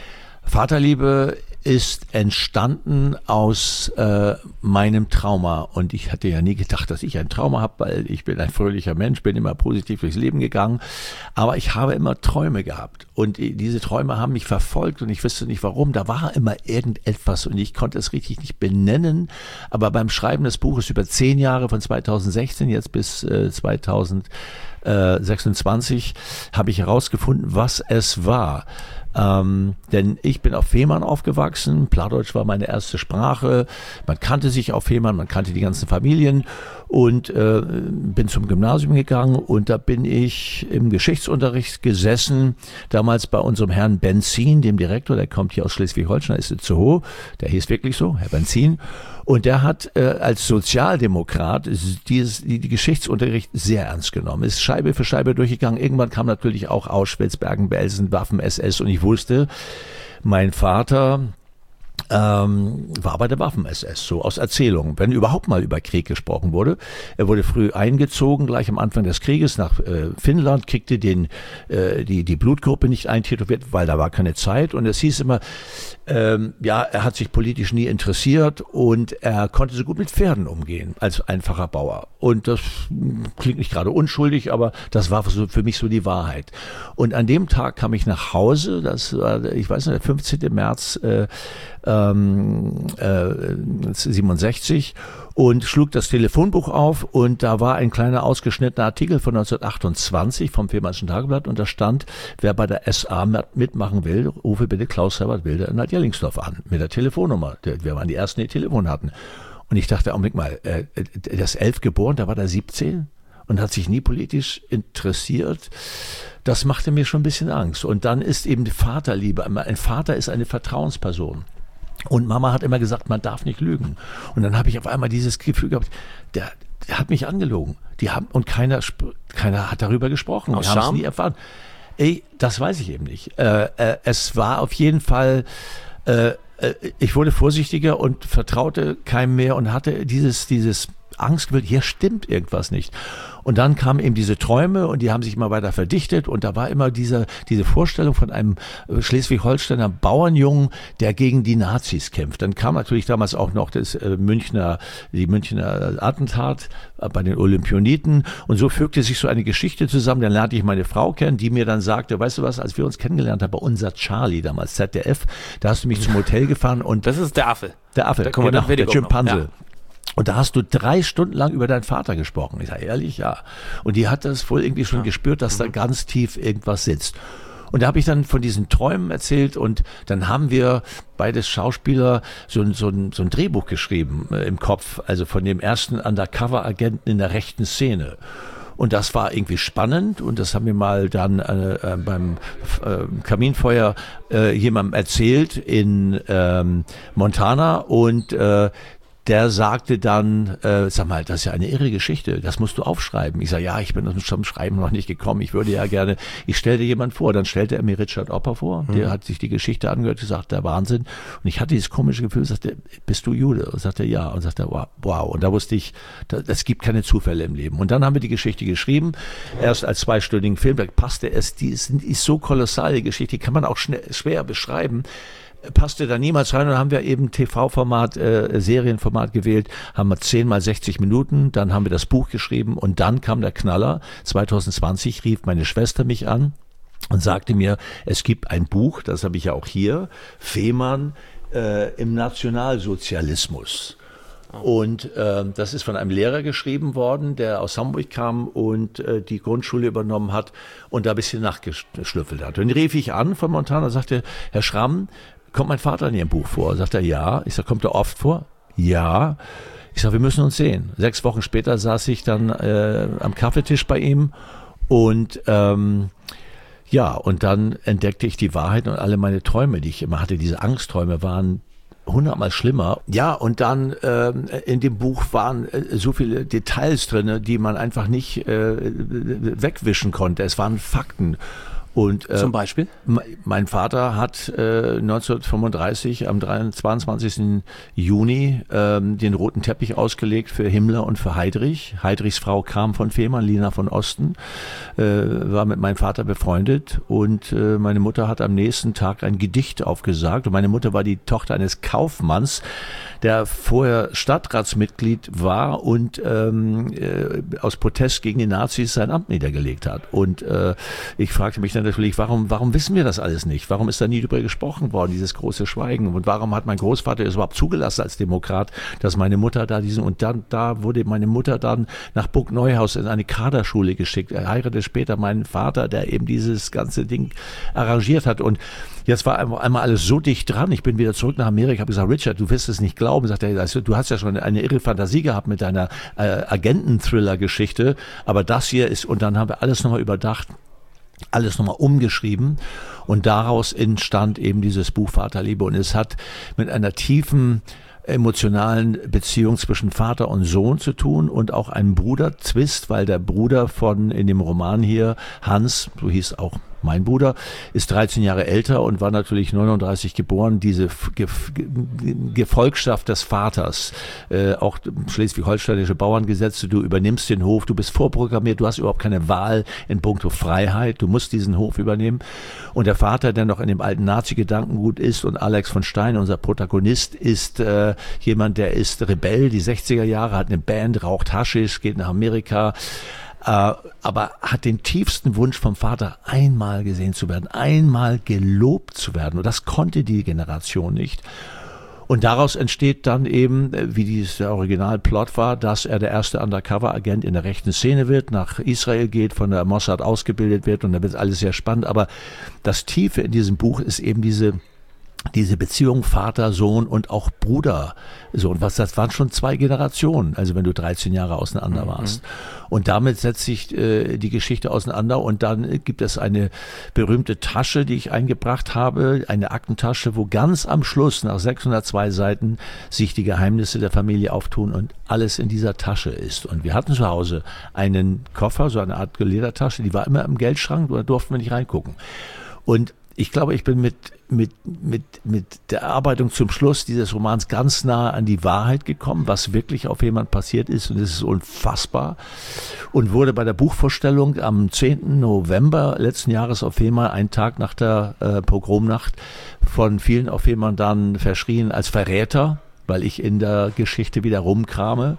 Vaterliebe ist entstanden aus äh, meinem Trauma und ich hatte ja nie gedacht, dass ich ein Trauma habe, weil ich bin ein fröhlicher Mensch, bin immer positiv durchs Leben gegangen, aber ich habe immer Träume gehabt und diese Träume haben mich verfolgt und ich wusste nicht warum, da war immer irgendetwas und ich konnte es richtig nicht benennen, aber beim Schreiben des Buches über zehn Jahre von zweitausendsechzehn jetzt bis äh, zweitausendsechsundzwanzig habe ich herausgefunden, was es war. Ähm, denn ich bin auf Fehmarn aufgewachsen, Plattdeutsch war meine erste Sprache, man kannte sich auf Fehmarn, man kannte die ganzen Familien und äh, bin zum Gymnasium gegangen und da bin ich im Geschichtsunterricht gesessen, damals bei unserem Herrn Benzin, dem Direktor, der kommt hier aus Schleswig-Holstein, ist in Itzehoe, der hieß wirklich so, Herr Benzin. Und der hat äh, als Sozialdemokrat dieses, die, die Geschichtsunterricht sehr ernst genommen, ist Scheibe für Scheibe durchgegangen. Irgendwann kam natürlich auch Auschwitz, Bergen-Belsen, Waffen, S S und ich wusste, mein Vater ähm, war bei der Waffen-S S, so aus Erzählungen, wenn überhaupt mal über Krieg gesprochen wurde. Er wurde früh eingezogen, gleich am Anfang des Krieges nach äh, Finnland, kriegte den äh, die die Blutgruppe nicht eintätowiert, weil da war keine Zeit und es hieß immer, ähm, ja, er hat sich politisch nie interessiert und er konnte so gut mit Pferden umgehen als einfacher Bauer. Und das klingt nicht gerade unschuldig, aber das war so für mich so die Wahrheit. Und an dem Tag kam ich nach Hause, das war, ich weiß nicht, der fünfzehnten März äh, ähm, äh, siebenundsechzig und schlug das Telefonbuch auf und da war ein kleiner ausgeschnittener Artikel von neunzehnhundertachtundzwanzig vom Fehmarnischen Tageblatt und da stand, wer bei der S A mitmachen will, rufe bitte Klaus-Herbert Wilde in Bad Jellingsdorf an, mit der Telefonnummer. Wir waren die Ersten, die Telefon hatten. Und ich dachte, Augenblick mal, äh, der ist elf geboren, da war der siebzehn und hat sich nie politisch interessiert. Das machte mir schon ein bisschen Angst. Und dann ist eben die Vaterliebe. Ein Vater ist eine Vertrauensperson. Und Mama hat immer gesagt, man darf nicht lügen. Und dann habe ich auf einmal dieses Gefühl gehabt, der, der hat mich angelogen. Die haben, und keiner, keiner hat darüber gesprochen. Aus Wir haben es Scham? nie erfahren. Ey, das weiß ich eben nicht. Äh, äh, es war auf jeden Fall, äh, äh, ich wurde vorsichtiger und vertraute keinem mehr und hatte dieses, dieses Angstgefühl, hier stimmt irgendwas nicht. Und dann kamen eben diese Träume und die haben sich immer weiter verdichtet und da war immer diese, diese Vorstellung von einem Schleswig-Holsteiner Bauernjungen, der gegen die Nazis kämpft. Dann kam natürlich damals auch noch das äh, Münchner, die Münchner Attentat bei den Olympioniken und so fügte sich so eine Geschichte zusammen. Dann lernte ich meine Frau kennen, die mir dann sagte, weißt du was, als wir uns kennengelernt haben, bei unser Charlie damals, Z D F, da hast du mich zum Hotel gefahren und Das ist der Affe. der Affe, Da kommen wir genau, nach Wedigum der Schimpanse. noch, ja. Und da hast du drei Stunden lang über deinen Vater gesprochen. Ich sage, ehrlich, ja. Und die hat das wohl irgendwie schon ja. gespürt, dass mhm. da ganz tief irgendwas sitzt. Und da habe ich dann von diesen Träumen erzählt und dann haben wir beides Schauspieler so ein, so ein, so ein Drehbuch geschrieben äh, im Kopf, also von dem ersten Undercover-Agenten in der rechten Szene. Und das war irgendwie spannend und das haben wir mal dann äh, äh, beim äh, Kaminfeuer äh, jemandem erzählt in ähm, Montana und äh, der sagte dann, äh, sag mal, das ist ja eine irre Geschichte, das musst du aufschreiben. Ich sage, ja, ich bin zum Schreiben noch nicht gekommen, ich würde ja gerne, ich stelle dir jemand vor. Dann stellte er mir Richard Opper vor, mhm. der hat sich die Geschichte angehört, gesagt, der Wahnsinn. Und ich hatte dieses komische Gefühl, sagte, bist du Jude? Und sagte, ja. Und sagte, wow. Und da wusste ich, es gibt keine Zufälle im Leben. Und dann haben wir die Geschichte geschrieben, erst als zweistündigen Film, da passte es, die ist, die ist so kolossal, die Geschichte, die kann man auch schnell, schwer beschreiben. Passte da niemals rein und dann haben wir eben T V-Format, äh, Serienformat gewählt, haben wir zehn mal sechzig Minuten, dann haben wir das Buch geschrieben und dann kam der Knaller. zwanzig zwanzig rief meine Schwester mich an und sagte mir, es gibt ein Buch, das habe ich ja auch hier, Fehmarn äh, im Nationalsozialismus. Und äh, das ist von einem Lehrer geschrieben worden, der aus Hamburg kam und äh, die Grundschule übernommen hat und da ein bisschen nachgeschlüffelt hat. Und den rief ich an von Montana und sagte, Herr Schramm, kommt mein Vater in Ihrem Buch vor? Sagt er, ja. Ich sage, kommt er oft vor? Ja. Ich sage, wir müssen uns sehen. Sechs Wochen später saß ich dann äh, am Kaffeetisch bei ihm und ähm, ja, und dann entdeckte ich die Wahrheit und alle meine Träume, die ich immer hatte, diese Angstträume waren hundertmal schlimmer. Ja, und dann ähm, in dem Buch waren äh, so viele Details drin, die man einfach nicht äh, wegwischen konnte. Es waren Fakten. Und, äh, Zum Beispiel? Mein Vater hat äh, neunzehnhundertfünfunddreißig am zweiundzwanzigsten Juni ähm, den roten Teppich ausgelegt für Himmler und für Heydrich. Heydrichs Frau kam von Fehmarn, Lina von Osten, äh, war mit meinem Vater befreundet und äh, meine Mutter hat am nächsten Tag ein Gedicht aufgesagt. Und meine Mutter war die Tochter eines Kaufmanns, der vorher Stadtratsmitglied war und ähm, äh, aus Protest gegen die Nazis sein Amt niedergelegt hat. Und äh, ich fragte mich dann natürlich, warum, warum wissen wir das alles nicht? Warum ist da nie darüber gesprochen worden, dieses große Schweigen? Und warum hat mein Großvater es überhaupt zugelassen als Demokrat, dass meine Mutter da diesen, und dann, da wurde meine Mutter dann nach Burg Neuhaus in eine Kaderschule geschickt. Er heiratete später meinen Vater, der eben dieses ganze Ding arrangiert hat. Und jetzt war einmal alles so dicht dran. Ich bin wieder zurück nach Amerika, habe gesagt, Richard, du wirst es nicht glauben. Sagt er, du hast ja schon eine irre Fantasie gehabt mit deiner äh, Agenten-Thriller-Geschichte, aber das hier ist, und dann haben wir alles nochmal überdacht, alles nochmal umgeschrieben und daraus entstand eben dieses Buch Vaterliebe und es hat mit einer tiefen emotionalen Beziehung zwischen Vater und Sohn zu tun und auch einem Bruder-Twist, weil der Bruder von, in dem Roman hier, Hans, so hieß auch mein Bruder, ist dreizehn Jahre älter und war natürlich neununddreißig geboren. Diese Ge Ge Gefolgschaft des Vaters, äh, auch schleswig-holsteinische Bauerngesetze, du übernimmst den Hof, du bist vorprogrammiert, du hast überhaupt keine Wahl in puncto Freiheit, du musst diesen Hof übernehmen. Und der Vater, der noch in dem alten Nazi-Gedankengut ist und Alex von Stein, unser Protagonist, ist äh, jemand, der ist Rebell, die sechziger Jahre, hat eine Band, raucht Haschisch, geht nach Amerika, Uh, aber hat den tiefsten Wunsch vom Vater, einmal gesehen zu werden, einmal gelobt zu werden. Und das konnte die Generation nicht. Und daraus entsteht dann eben, wie dieses der Originalplot war, dass er der erste Undercover-Agent in der rechten Szene wird, nach Israel geht, von der Mossad ausgebildet wird und da wird alles sehr spannend. Aber das Tiefe in diesem Buch ist eben diese diese Beziehung Vater, Sohn und auch Bruder, Sohn, was das waren schon zwei Generationen, also wenn du dreizehn Jahre auseinander warst. Mhm. Und damit setzt sich äh, die Geschichte auseinander und dann gibt es eine berühmte Tasche, die ich eingebracht habe, eine Aktentasche, wo ganz am Schluss nach sechshundertzwei Seiten sich die Geheimnisse der Familie auftun und alles in dieser Tasche ist. Und wir hatten zu Hause einen Koffer, so eine Art Ledertasche, die war immer im Geldschrank, da durften wir nicht reingucken. Und ich glaube, ich bin mit, mit, mit, mit der Erarbeitung zum Schluss dieses Romans ganz nah an die Wahrheit gekommen, was wirklich auf jemand passiert ist. Und es ist unfassbar. Und wurde bei der Buchvorstellung am zehnten November letzten Jahres auf Fehmarn, einen Tag nach der äh, Pogromnacht, von vielen auf Fehmarn dann verschrien als Verräter, weil ich in der Geschichte wieder rumkrame.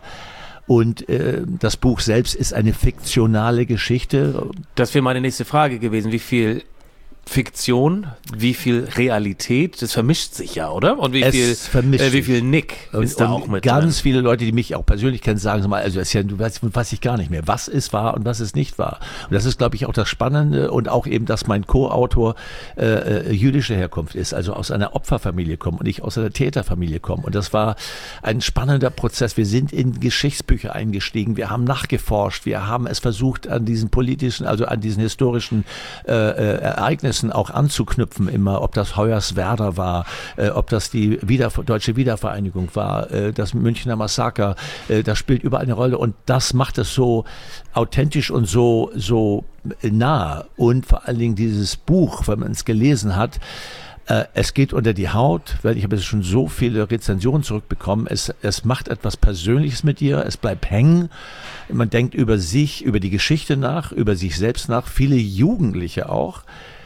Und äh, das Buch selbst ist eine fiktionale Geschichte. Das wäre meine nächste Frage gewesen. Wie viel Fiktion, wie viel Realität, das vermischt sich ja, oder? Und wie es viel, äh, wie viel Nick und, ist da und auch mit ganz drin? Viele Leute, die mich auch persönlich kennen, sagen so mal, also das ist ja, du weißt, weiß ich gar nicht mehr, was ist wahr und was ist nicht wahr. Und das ist, glaube ich, auch das Spannende und auch eben, dass mein Co-Autor äh, jüdische Herkunft ist, also aus einer Opferfamilie kommt und ich aus einer Täterfamilie komme. Und das war ein spannender Prozess. Wir sind in Geschichtsbücher eingestiegen, wir haben nachgeforscht, wir haben es versucht, an diesen politischen, also an diesen historischen äh, Ereignissen auch anzuknüpfen immer, ob das Hoyerswerda war, äh, ob das die Wieder- deutsche Wiedervereinigung war, äh, das Münchner Massaker, äh, das spielt überall eine Rolle und das macht es so authentisch und so, so nah und vor allen Dingen dieses Buch, wenn man es gelesen hat, äh, es geht unter die Haut, weil ich habe jetzt schon so viele Rezensionen zurückbekommen, es, es macht etwas Persönliches mit dir, es bleibt hängen, man denkt über sich, über die Geschichte nach, über sich selbst nach, viele Jugendliche auch,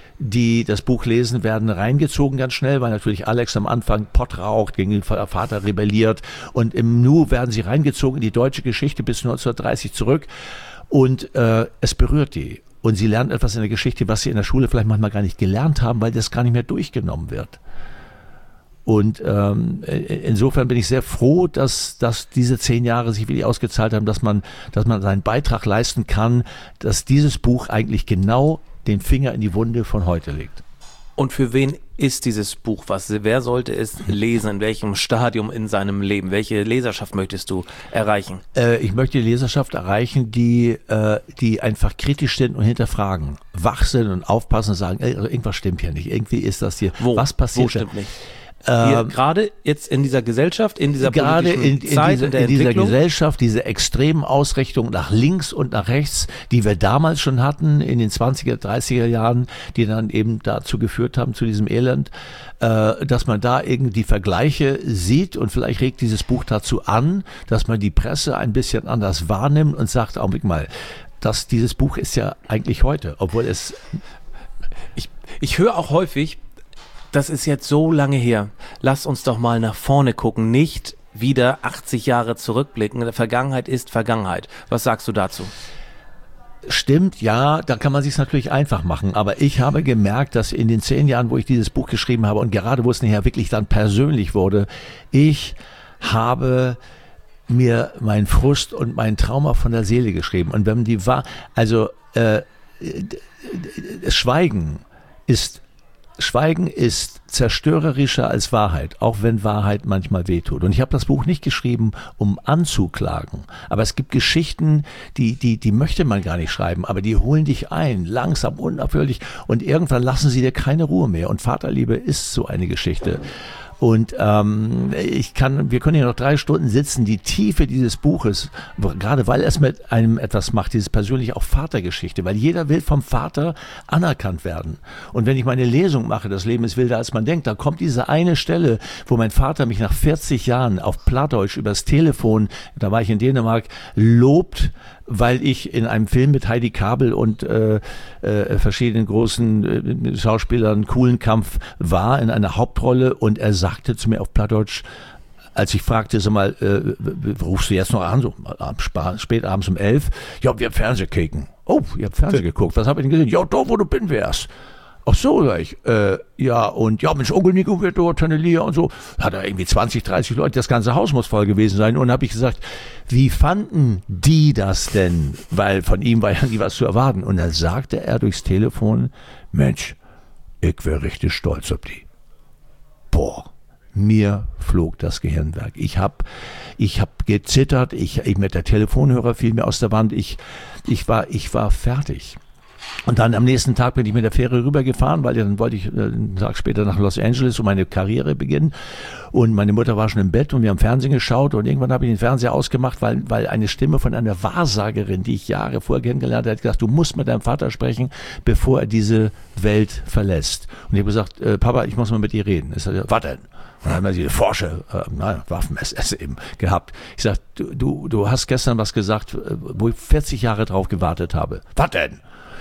die das Buch lesen, werden reingezogen ganz schnell, weil natürlich Alex am Anfang Pott raucht, gegen den Vater rebelliert und im Nu werden sie reingezogen in die deutsche Geschichte bis neunzehnhundertdreißig zurück und äh, es berührt die. Und sie lernen etwas in der Geschichte, was sie in der Schule vielleicht manchmal gar nicht gelernt haben, weil das gar nicht mehr durchgenommen wird. Und ähm, insofern bin ich sehr froh, dass, dass diese zehn Jahre sich wirklich ausgezahlt haben, dass man, dass man seinen Beitrag leisten kann, dass dieses Buch eigentlich genau den Finger in die Wunde von heute legt. Und für wen ist dieses Buch was? Wer sollte es lesen? In welchem Stadium in seinem Leben? Welche Leserschaft möchtest du erreichen? Äh, ich möchte die Leserschaft erreichen, die, äh, die einfach kritisch sind und hinterfragen, wach sind und aufpassen und sagen, ey, irgendwas stimmt hier nicht. Irgendwie ist das hier. Wo? Was passiert? Wo stimmt nicht? Hier, gerade jetzt in dieser Gesellschaft, in dieser gerade politischen in, in Zeit diese, der in dieser Entwicklung? Gesellschaft, diese extremen Ausrichtung nach links und nach rechts, die wir damals schon hatten in den zwanziger, dreißiger Jahren, die dann eben dazu geführt haben, zu diesem Elend, äh, dass man da irgendwie Vergleiche sieht und vielleicht regt dieses Buch dazu an, dass man die Presse ein bisschen anders wahrnimmt und sagt, Augenblick mal, dass dieses Buch ist ja eigentlich heute, obwohl es... Ich, ich höre auch häufig, das ist jetzt so lange her. Lass uns doch mal nach vorne gucken, nicht wieder achtzig Jahre zurückblicken. Vergangenheit ist Vergangenheit. Was sagst du dazu? Stimmt, ja, da kann man sich natürlich einfach machen. Aber ich habe gemerkt, dass in den zehn Jahren, wo ich dieses Buch geschrieben habe und gerade wo es nachher wirklich dann persönlich wurde, ich habe mir meinen Frust und mein Trauma von der Seele geschrieben. Und wenn die war, also äh, Schweigen ist Schweigen ist zerstörerischer als Wahrheit, auch wenn Wahrheit manchmal wehtut. Und ich habe das Buch nicht geschrieben, um anzuklagen. Aber es gibt Geschichten, die, die, die möchte man gar nicht schreiben, aber die holen dich ein, langsam, unaufhörlich. Und irgendwann lassen sie dir keine Ruhe mehr. Und Vaterliebe ist so eine Geschichte. Und ähm, ich kann, wir können hier noch drei Stunden sitzen. Die Tiefe dieses Buches, gerade weil es mit einem etwas macht, dieses persönliche auch Vatergeschichte, weil jeder will vom Vater anerkannt werden. Und wenn ich meine Lesung mache, das Leben ist wilder als man denkt, da kommt diese eine Stelle, wo mein Vater mich nach vierzig Jahren auf Plattdeutsch übers Telefon, da war ich in Dänemark, lobt, weil ich in einem Film mit Heidi Kabel und äh, äh, verschiedenen großen äh, Schauspielern coolen Kampf war in einer Hauptrolle und er sagte zu mir auf Plattdeutsch, als ich fragte, sag mal, äh, rufst du jetzt noch an, so spät abends um elf? Ja, wir haben Fernsehen gekeken. Oh, ihr habt Fernsehen geguckt. Was habt ihr denn gesehen? Ja, da, wo du bin wärst. Ach so, sag ich, äh, ja, und ja, Mensch, Onkel Nico wird dort, Tante Lia und so. Hat er irgendwie zwanzig, dreißig Leute, das ganze Haus muss voll gewesen sein. Und habe ich gesagt, wie fanden die das denn? Weil von ihm war ja nie was zu erwarten. Und dann sagte er durchs Telefon, Mensch, ich wäre richtig stolz auf die. boah, mir flog das Gehirnwerk. Ich habe ich hab gezittert, ich, ich mit der Telefonhörer fiel mir aus der Wand, ich, ich, war, ich war fertig. Und dann am nächsten Tag bin ich mit der Fähre rübergefahren, weil dann wollte ich einen Tag später nach Los Angeles und meine Karriere beginnen. Und meine Mutter war schon im Bett und wir haben Fernsehen geschaut und irgendwann habe ich den Fernseher ausgemacht, weil, weil eine Stimme von einer Wahrsagerin, die ich Jahre vorher kennengelernt habe, hat gesagt, du musst mit deinem Vater sprechen, bevor er diese Welt verlässt. Und ich habe gesagt, äh, Papa, ich muss mal mit dir reden. Ich sagte, was denn? Und dann haben wir diese Forsche, äh, na, Waffen-S S eben gehabt. Ich sag, du, du, du hast gestern was gesagt, wo ich vierzig Jahre drauf gewartet habe. Was denn?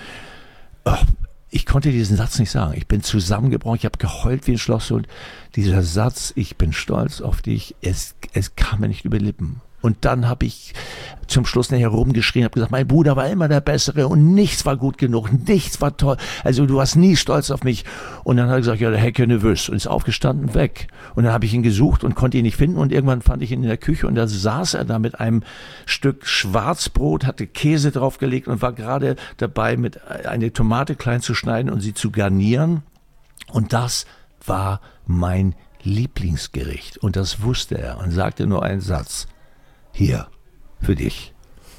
Oh, ich konnte diesen Satz nicht sagen. Ich bin zusammengebrochen, ich habe geheult wie ein Schloss und dieser Satz, ich bin stolz auf dich, es, es kam mir nicht über die Lippen. Und dann habe ich zum Schluss nachher rumgeschrien, habe gesagt, mein Bruder war immer der Bessere und nichts war gut genug, nichts war toll. Also du warst nie stolz auf mich. Und dann hat er gesagt, ja, der Hecke nervös und ist aufgestanden, weg. Und dann habe ich ihn gesucht und konnte ihn nicht finden und irgendwann fand ich ihn in der Küche und da saß er da mit einem Stück Schwarzbrot, hatte Käse draufgelegt und war gerade dabei, mit eine Tomate klein zu schneiden und sie zu garnieren. Und das war mein Lieblingsgericht. Und das wusste er und sagte nur einen Satz. Hier, für dich.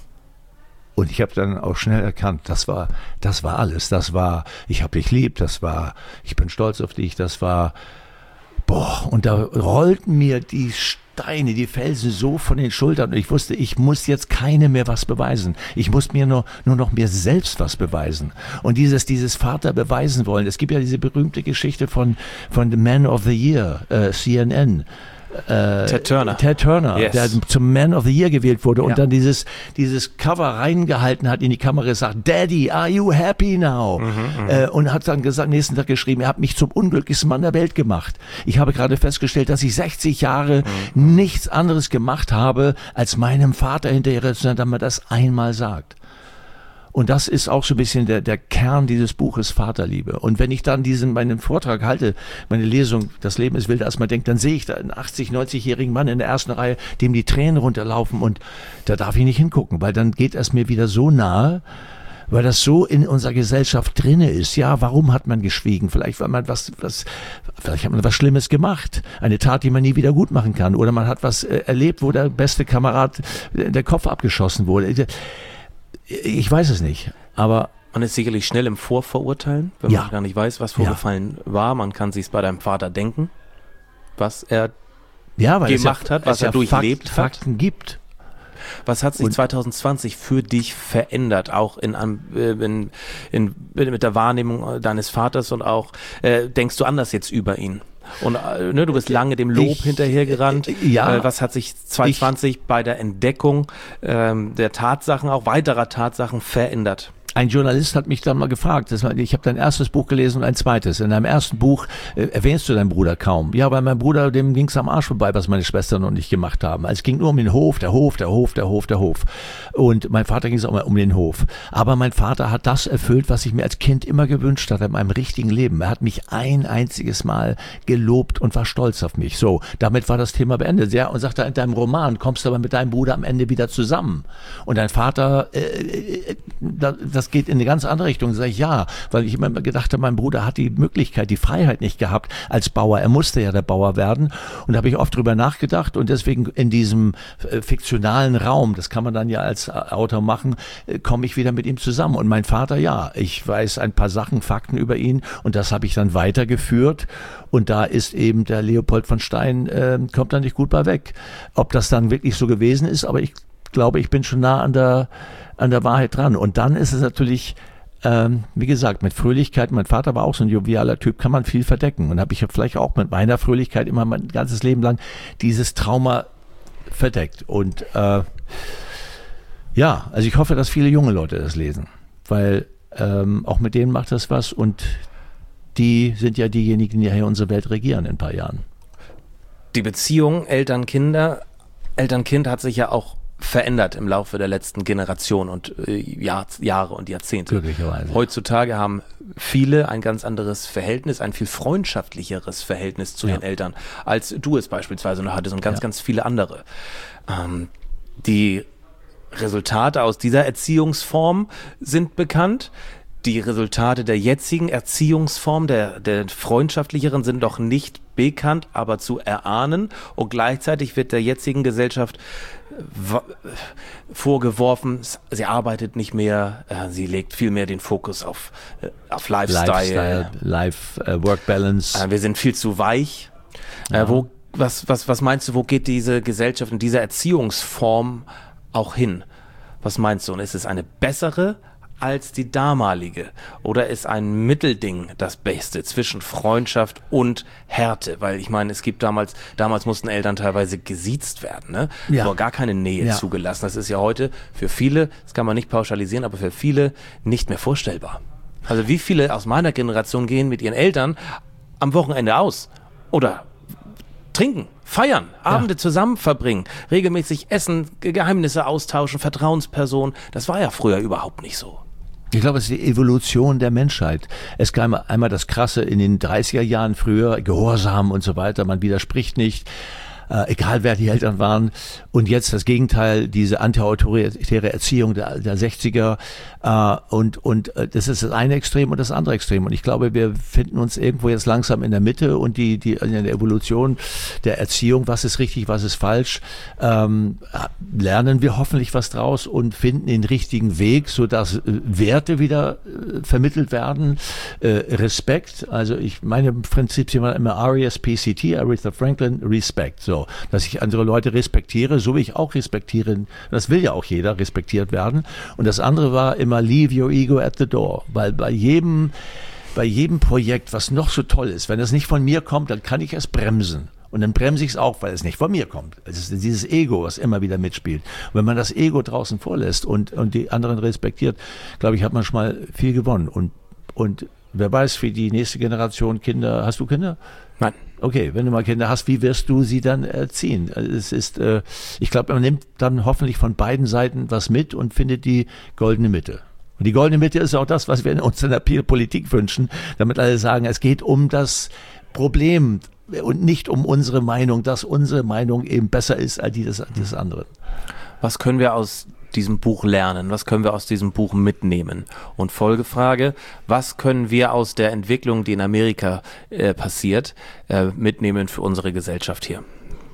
Und ich habe dann auch schnell erkannt, das war, das war alles. Das war, ich habe dich lieb, das war, ich bin stolz auf dich, das war, boah, und da rollten mir die Steine, die Felsen so von den Schultern und ich wusste, ich muss jetzt keine mehr was beweisen. Ich muss mir nur, nur noch mir selbst was beweisen. Und dieses, dieses Vater beweisen wollen, es gibt ja diese berühmte Geschichte von, von The Man of the Year, äh, C N N. Äh, Ted Turner. Ted Turner, yes. Der zum Man of the Year gewählt wurde und ja. dann dieses, dieses Cover reingehalten hat in die Kamera gesagt, Daddy, are you happy now? Mhm, äh, und hat dann gesagt, nächsten Tag geschrieben, er hat mich zum unglücklichsten Mann der Welt gemacht. Ich habe gerade festgestellt, dass ich sechzig Jahre mhm. nichts anderes gemacht habe, als meinem Vater hinterher zu sein, damit er das einmal sagt. Und das ist auch so ein bisschen der, der Kern dieses Buches Vaterliebe. Und wenn ich dann diesen, meinen Vortrag halte, meine Lesung, das Leben ist wilder als man denkt, dann sehe ich da einen achtzig-, neunzigjährigen Mann in der ersten Reihe, dem die Tränen runterlaufen und da darf ich nicht hingucken, weil dann geht es mir wieder so nahe, weil das so in unserer Gesellschaft drinne ist. Ja, warum hat man geschwiegen? Vielleicht, weil man was, was, vielleicht hat man was Schlimmes gemacht. Eine Tat, die man nie wieder gut machen kann. Oder man hat was äh, erlebt, wo der beste Kamerad äh, der Kopf abgeschossen wurde. Ich weiß es nicht, aber... Man ist sicherlich schnell im Vorverurteilen, wenn ja. man gar nicht weiß, was vorgefallen ja. war. Man kann sich bei deinem Vater denken, was er ja, weil gemacht es ja, hat, was es er ja durchlebt Fakt, hat. Fakten gibt. Was hat sich Und zwanzig zwanzig für dich verändert, auch in, in, in, in mit der Wahrnehmung deines Vaters und auch, äh, denkst du anders jetzt über ihn? Und äh, ne, du bist lange dem Lob ich, hinterhergerannt. Äh, ja, äh, was hat sich zwanzig zwanzig ich, bei der Entdeckung ähm, der Tatsachen, auch weiterer Tatsachen verändert? Ein Journalist hat mich dann mal gefragt, das war, ich habe dein erstes Buch gelesen und ein zweites. In deinem ersten Buch äh, erwähnst du deinen Bruder kaum. Ja, weil mein Bruder, dem ging's am Arsch vorbei, was meine Schwestern und ich gemacht haben. Also es ging nur um den Hof, der Hof, der Hof, der Hof, der Hof. Und mein Vater ging es auch mal um den Hof. Aber mein Vater hat das erfüllt, was ich mir als Kind immer gewünscht hatte in meinem richtigen Leben. Er hat mich ein einziges Mal gelobt und war stolz auf mich. So, damit war das Thema beendet. Ja, und sagte, in deinem Roman kommst du aber mit deinem Bruder am Ende wieder zusammen. Und dein Vater, äh, das Das geht in eine ganz andere Richtung. Sag ich ja, weil ich immer gedacht habe, mein Bruder hat die Möglichkeit, die Freiheit nicht gehabt als Bauer. Er musste ja der Bauer werden. Und da habe ich oft drüber nachgedacht und deswegen in diesem äh, fiktionalen Raum, das kann man dann ja als Autor machen, äh, komme ich wieder mit ihm zusammen. Und mein Vater, ja, ich weiß ein paar Sachen, Fakten über ihn und das habe ich dann weitergeführt. Und da ist eben der Leopold von Stein, äh, kommt da nicht gut bei weg. Ob das dann wirklich so gewesen ist, aber ich glaube, ich bin schon nah an der an der Wahrheit dran. Und dann ist es natürlich, ähm, wie gesagt, mit Fröhlichkeit, mein Vater war auch so ein jovialer Typ, kann man viel verdecken. Und habe ich vielleicht auch mit meiner Fröhlichkeit immer mein ganzes Leben lang dieses Trauma verdeckt. Und äh, ja, also ich hoffe, dass viele junge Leute das lesen, weil ähm, auch mit denen macht das was und die sind ja diejenigen, die hier unsere Welt regieren in ein paar Jahren. Die Beziehung Eltern-Kinder, Eltern-Kind hat sich ja auch verändert im Laufe der letzten Generation und äh, Jahr, Jahre und Jahrzehnte. Glücklicherweise. Heutzutage haben viele ein ganz anderes Verhältnis, ein viel freundschaftlicheres Verhältnis zu ja. ihren Eltern, als du es beispielsweise noch hattest und ganz, ja. ganz viele andere. Ähm, die Resultate aus dieser Erziehungsform sind bekannt. Die Resultate der jetzigen Erziehungsform, der, der freundschaftlicheren, sind doch nicht bekannt, aber zu erahnen. Und gleichzeitig wird der jetzigen Gesellschaft w- vorgeworfen, sie arbeitet nicht mehr, äh, sie legt viel mehr den Fokus auf, äh, auf Lifestyle. Lifestyle, Life, uh, Work Balance. Äh, wir sind viel zu weich. Ja. Äh, wo, was, was, was meinst du, wo geht diese Gesellschaft und diese Erziehungsform auch hin? Was meinst du? Und ist es eine bessere als die damalige? Oder ist ein Mittelding das Beste zwischen Freundschaft und Härte? Weil ich meine, es gibt damals, damals mussten Eltern teilweise gesiezt werden, ne? Ja. Aber gar keine Nähe Ja. zugelassen. Das ist ja heute für viele, das kann man nicht pauschalisieren, aber für viele nicht mehr vorstellbar. Also wie viele aus meiner Generation gehen mit ihren Eltern am Wochenende aus? Oder trinken, feiern, Abende zusammen verbringen, regelmäßig essen, Ge- Geheimnisse austauschen, Vertrauenspersonen. Das war ja früher überhaupt nicht so. Ich glaube, es ist die Evolution der Menschheit. Es kam einmal das Krasse in den dreißiger Jahren früher, Gehorsam und so weiter, man widerspricht nicht, äh, egal wer die Eltern waren. Und jetzt das Gegenteil, diese antiautoritäre Erziehung der, der sechziger. Äh, und und äh, das ist das eine Extrem und das andere Extrem. Und ich glaube, wir finden uns irgendwo jetzt langsam in der Mitte und die, die in der Evolution der Erziehung, was ist richtig, was ist falsch, ähm, lernen wir hoffentlich was draus und finden den richtigen Weg, sodass äh, Werte wieder äh, vermittelt werden, äh, Respekt. Also ich meine Prinzipien waren immer R E S P C T, Aretha Franklin, Respect. So, dass ich andere Leute respektiere, so wie ich auch respektiere. Das will ja auch jeder, respektiert werden. Und das andere war immer leave your ego at the door, weil bei jedem, bei jedem Projekt, was noch so toll ist, wenn es nicht von mir kommt, dann kann ich es bremsen. Und dann bremse ich es auch, weil es nicht von mir kommt. Es ist dieses Ego, was immer wieder mitspielt. Und wenn man das Ego draußen vorlässt und, und die anderen respektiert, glaube ich, hat man schon mal viel gewonnen. Und, und wer weiß, für die nächste Generation Kinder, hast du Kinder? Nein. Okay, wenn du mal Kinder hast, wie wirst du sie dann erziehen? Es ist, äh, ich glaube, man nimmt dann hoffentlich von beiden Seiten was mit und findet die goldene Mitte. Und die goldene Mitte ist auch das, was wir uns in der Politik wünschen, damit alle sagen, es geht um das Problem und nicht um unsere Meinung, dass unsere Meinung eben besser ist als die des, des anderen. Was können wir aus diesem Buch lernen? Was können wir aus diesem Buch mitnehmen? Und Folgefrage, was können wir aus der Entwicklung, die in Amerika äh, passiert, äh, mitnehmen für unsere Gesellschaft hier?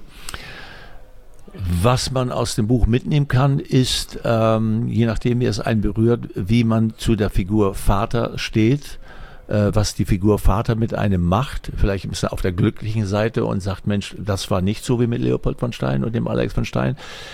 Was man aus dem Buch mitnehmen kann, ist, ähm, je nachdem, wie es einen berührt, wie man zu der Figur Vater steht, äh, was die Figur Vater mit einem macht. Vielleicht ist er auf der glücklichen Seite und sagt, Mensch, das war nicht so wie mit Leopold von Stein und dem Alex von Stein.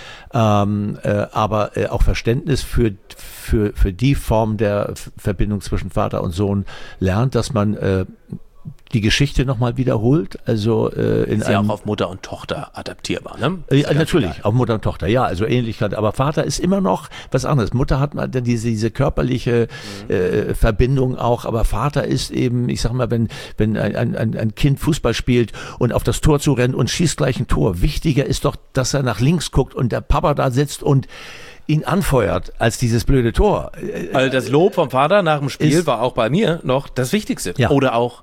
Ähm, äh, aber äh, auch Verständnis für, für, für die Form der F- Verbindung zwischen Vater und Sohn lernt, dass man äh, die Geschichte nochmal wiederholt. Also äh, in Ist ja einem, auch auf Mutter und Tochter adaptierbar, ne? äh, Ist ja, natürlich, egal. auf Mutter und Tochter, ja, also Ähnlichkeit. Aber Vater ist immer noch was anderes. Mutter hat man dann diese, diese körperliche äh, Verbindung auch, aber Vater ist eben, ich sag mal, wenn, wenn ein, ein, ein Kind Fußball spielt und auf das Tor zu rennt und schießt gleich ein Tor. Wichtiger ist doch, dass er nach links guckt und der Papa da sitzt und ihn anfeuert als dieses blöde Tor. Also das Lob vom Vater nach dem Spiel Ist- war auch bei mir noch das Wichtigste. Ja. Oder auch,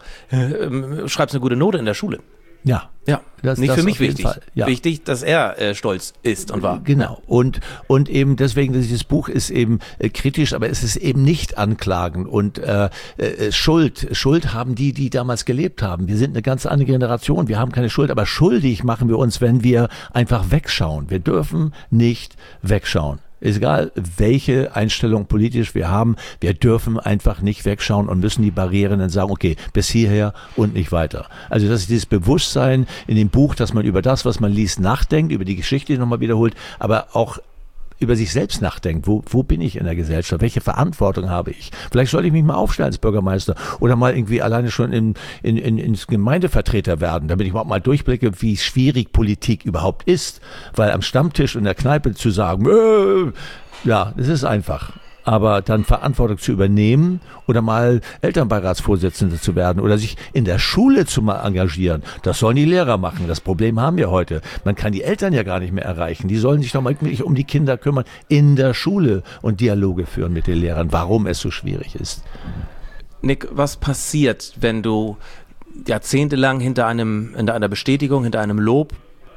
äh, schreibst eine gute Note in der Schule. Ja. Ja, Das- nicht das für mich auf jeden wichtig. Fall, ja. Wichtig, dass er äh, stolz ist und war. Genau. Und, und eben deswegen, dieses Buch ist eben äh, kritisch, aber es ist eben nicht anklagend und äh, äh, Schuld. Schuld haben die, die damals gelebt haben. Wir sind eine ganz andere Generation. Wir haben keine Schuld, aber schuldig machen wir uns, wenn wir einfach wegschauen. Wir dürfen nicht wegschauen. Ist egal, welche Einstellung politisch wir haben, wir dürfen einfach nicht wegschauen und müssen die Barrieren dann sagen, okay, bis hierher und nicht weiter. Also das ist dieses Bewusstsein in dem Buch, dass man über das, was man liest, nachdenkt, über die Geschichte nochmal wiederholt, aber auch über sich selbst nachdenkt. Wo, wo bin ich in der Gesellschaft? Welche Verantwortung habe ich? Vielleicht sollte ich mich mal aufstellen als Bürgermeister oder mal irgendwie alleine schon in, in, in, ins Gemeindevertreter werden, damit ich überhaupt mal durchblicke, wie schwierig Politik überhaupt ist. Weil am Stammtisch und in der Kneipe zu sagen, äh, ja, das ist einfach. Aber dann Verantwortung zu übernehmen oder mal Elternbeiratsvorsitzende zu werden oder sich in der Schule zu mal engagieren, das sollen die Lehrer machen. Das Problem haben wir heute. Man kann die Eltern ja gar nicht mehr erreichen. Die sollen sich doch mal wirklich um die Kinder kümmern in der Schule und Dialoge führen mit den Lehrern, warum es so schwierig ist. Nick, was passiert, wenn du jahrzehntelang hinter einem, hinter einer Bestätigung, hinter einem Lob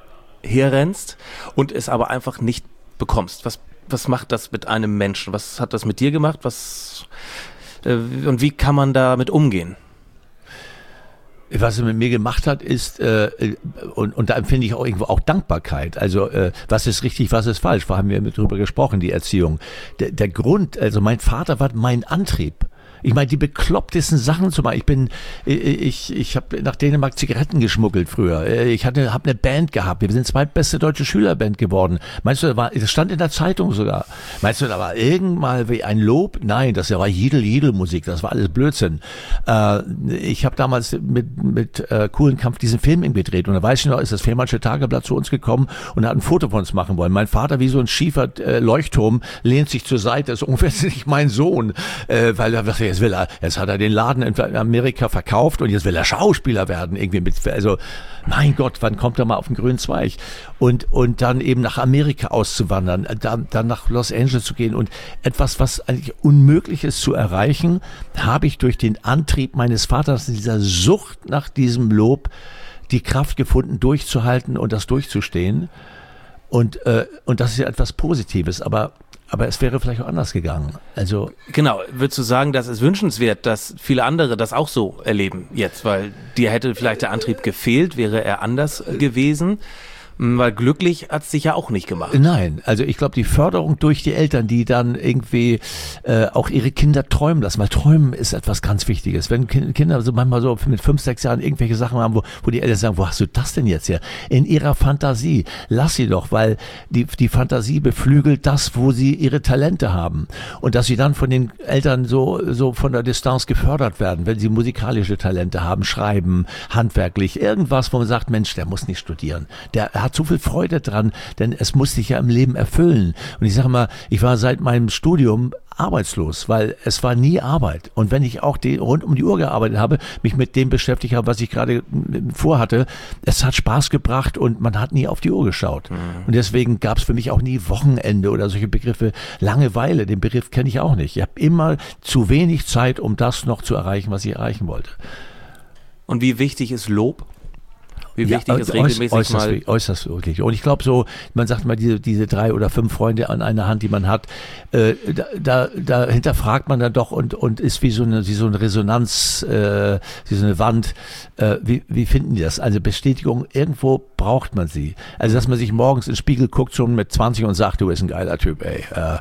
herrennst und es aber einfach nicht bekommst? Was Was macht das mit einem Menschen? Was hat das mit dir gemacht? Was äh, und wie kann man damit umgehen? Was er mit mir gemacht hat, ist, äh, und, und da empfinde ich auch irgendwo auch Dankbarkeit. Also, äh, was ist richtig, was ist falsch? Vorher haben wir mit drüber gesprochen, die Erziehung. Der, der Grund, also mein Vater war mein Antrieb. Ich meine, die beklopptesten Sachen zu machen. Ich bin, ich, ich habe nach Dänemark Zigaretten geschmuggelt früher. Ich hatte, habe eine Band gehabt. Wir sind zweitbeste deutsche Schülerband geworden. Meinst du, da war, das stand in der Zeitung sogar. Meinst du, da war irgendwann wie ein Lob? Nein, das war Jidel-Jidel-Musik. Das war alles Blödsinn. Äh, ich habe damals mit, mit äh, Coolen Kampf diesen Film gedreht. Und da weiß ich noch, ist das Fehmarnsche Tageblatt zu uns gekommen und hat ein Foto von uns machen wollen. Mein Vater, wie so ein schiefer äh, Leuchtturm, lehnt sich zur Seite. Das ist ungefähr nicht mein Sohn. Äh, weil er dachte, jetzt will er, jetzt hat er den Laden in Amerika verkauft und jetzt will er Schauspieler werden irgendwie mit, also mein Gott, wann kommt er mal auf den grünen Zweig? Und, und dann eben nach Amerika auszuwandern, dann, dann nach Los Angeles zu gehen und etwas, was eigentlich unmöglich ist zu erreichen, habe ich durch den Antrieb meines Vaters, dieser Sucht nach diesem Lob, die Kraft gefunden, durchzuhalten und das durchzustehen. Und, äh, und das ist ja etwas Positives, aber Aber es wäre vielleicht auch anders gegangen. Also genau, würdest du sagen, das ist wünschenswert, dass viele andere das auch so erleben jetzt, weil dir hätte vielleicht der Antrieb gefehlt, wäre er anders gewesen? Weil glücklich hat es sich ja auch nicht gemacht. Nein, also ich glaube, die Förderung durch die Eltern, die dann irgendwie äh, auch ihre Kinder träumen lassen, weil Träumen ist etwas ganz Wichtiges. Wenn Kinder so manchmal so mit fünf, sechs Jahren irgendwelche Sachen haben, wo, wo die Eltern sagen, wo hast du das denn jetzt her? In ihrer Fantasie, lass sie doch, weil die, die Fantasie beflügelt das, wo sie ihre Talente haben. Und dass sie dann von den Eltern so, so von der Distanz gefördert werden, wenn sie musikalische Talente haben, schreiben, handwerklich, irgendwas, wo man sagt, Mensch, der muss nicht studieren, der hat so viel Freude dran, denn es muss sich ja im Leben erfüllen. Und ich sage mal, ich war seit meinem Studium arbeitslos, weil es war nie Arbeit. Und wenn ich auch die, rund um die Uhr gearbeitet habe, mich mit dem beschäftigt habe, was ich gerade vorhatte, es hat Spaß gebracht und man hat nie auf die Uhr geschaut. Mhm. Und deswegen gab es für mich auch nie Wochenende oder solche Begriffe. Langeweile, den Begriff kenne ich auch nicht. Ich habe immer zu wenig Zeit, um das noch zu erreichen, was ich erreichen wollte. Und wie wichtig ist Lob? Wie wichtig ja, ist regelmäßig äußerst, mal... Äußerst wirklich. Und ich glaube so, man sagt mal, diese, diese drei oder fünf Freunde an einer Hand, die man hat, äh, da, da, da hinterfragt man dann doch und, und ist wie so eine, wie so eine Resonanz, äh, wie so eine Wand. Äh, wie, wie finden die das? Also Bestätigung, irgendwo braucht man sie. Also dass man sich morgens in den Spiegel guckt, schon mit zwanzig und sagt, du bist ein geiler Typ, ey. Äh,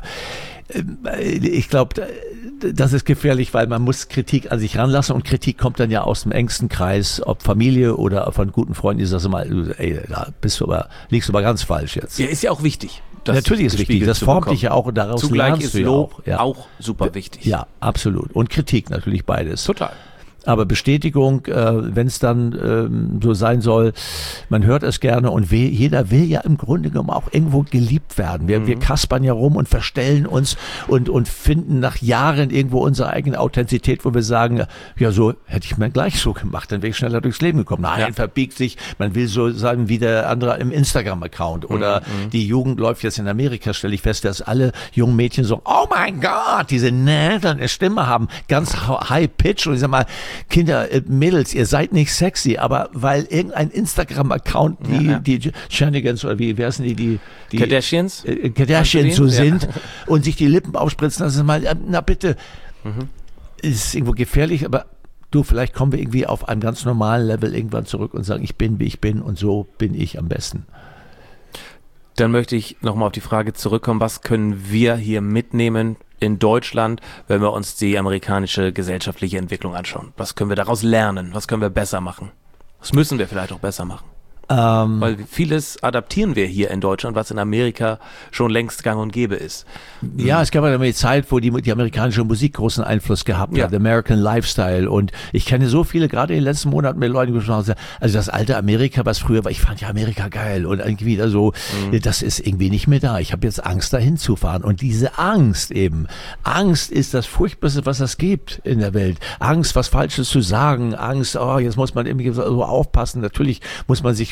ich glaube, das ist gefährlich, weil man muss Kritik an sich ranlassen und Kritik kommt dann ja aus dem engsten Kreis, ob Familie oder von guten Freunden, die sagen mal, ey, da bist du aber, liegst du aber ganz falsch jetzt. Ja, ist ja auch wichtig. Natürlich ist wichtig, das formt dich ja auch und daraus Zugleich lernst ist du ja Lob auch. Ja. auch super wichtig. Ja, absolut. Und Kritik natürlich beides. Total. Aber Bestätigung, äh, wenn es dann ähm, so sein soll, man hört es gerne und we- jeder will ja im Grunde genommen auch irgendwo geliebt werden. Wir, mhm. wir kaspern ja rum und verstellen uns und, und finden nach Jahren irgendwo unsere eigene Authentizität, wo wir sagen, ja, so hätte ich mir gleich so gemacht, dann wäre ich schneller durchs Leben gekommen. Nein, ja. verbiegt sich, man will so sein wie der andere im Instagram-Account oder mhm. die Jugend läuft jetzt in Amerika, stelle ich fest, dass alle jungen Mädchen so, oh mein Gott, diese nähderne Stimme haben, ganz high-pitch und ich sag mal, Kinder, Mädels, ihr seid nicht sexy, aber weil irgendein Instagram-Account die, ja, ja. die Shenanigans oder wie, wie heißen die, die, die Kardashians, äh, Kardashians so sind ja. und sich die Lippen aufspritzen, das ist mal, na bitte, mhm. ist irgendwo gefährlich, aber du, vielleicht kommen wir irgendwie auf einem ganz normalen Level irgendwann zurück und sagen, ich bin, wie ich bin und so bin ich am besten. Dann möchte ich nochmal auf die Frage zurückkommen, was können wir hier mitnehmen in Deutschland, wenn wir uns die amerikanische gesellschaftliche Entwicklung anschauen? Was können wir daraus lernen? Was können wir besser machen? Was müssen wir vielleicht auch besser machen? Ähm, Weil vieles adaptieren wir hier in Deutschland, was in Amerika schon längst gang und gäbe ist. Ja, es gab ja eine Zeit, wo die, die amerikanische Musik großen Einfluss gehabt hat, ja. American Lifestyle. Und ich kenne so viele, gerade in den letzten Monaten mit Leuten gesprochen, also das alte Amerika, was früher war, ich fand ja Amerika geil und irgendwie wieder so, mhm. das ist irgendwie nicht mehr da. Ich habe jetzt Angst, da hinzufahren. Und diese Angst eben, Angst ist das Furchtbarste, was es gibt in der Welt. Angst, was Falsches zu sagen, Angst, oh, jetzt muss man irgendwie so aufpassen. Natürlich muss man sich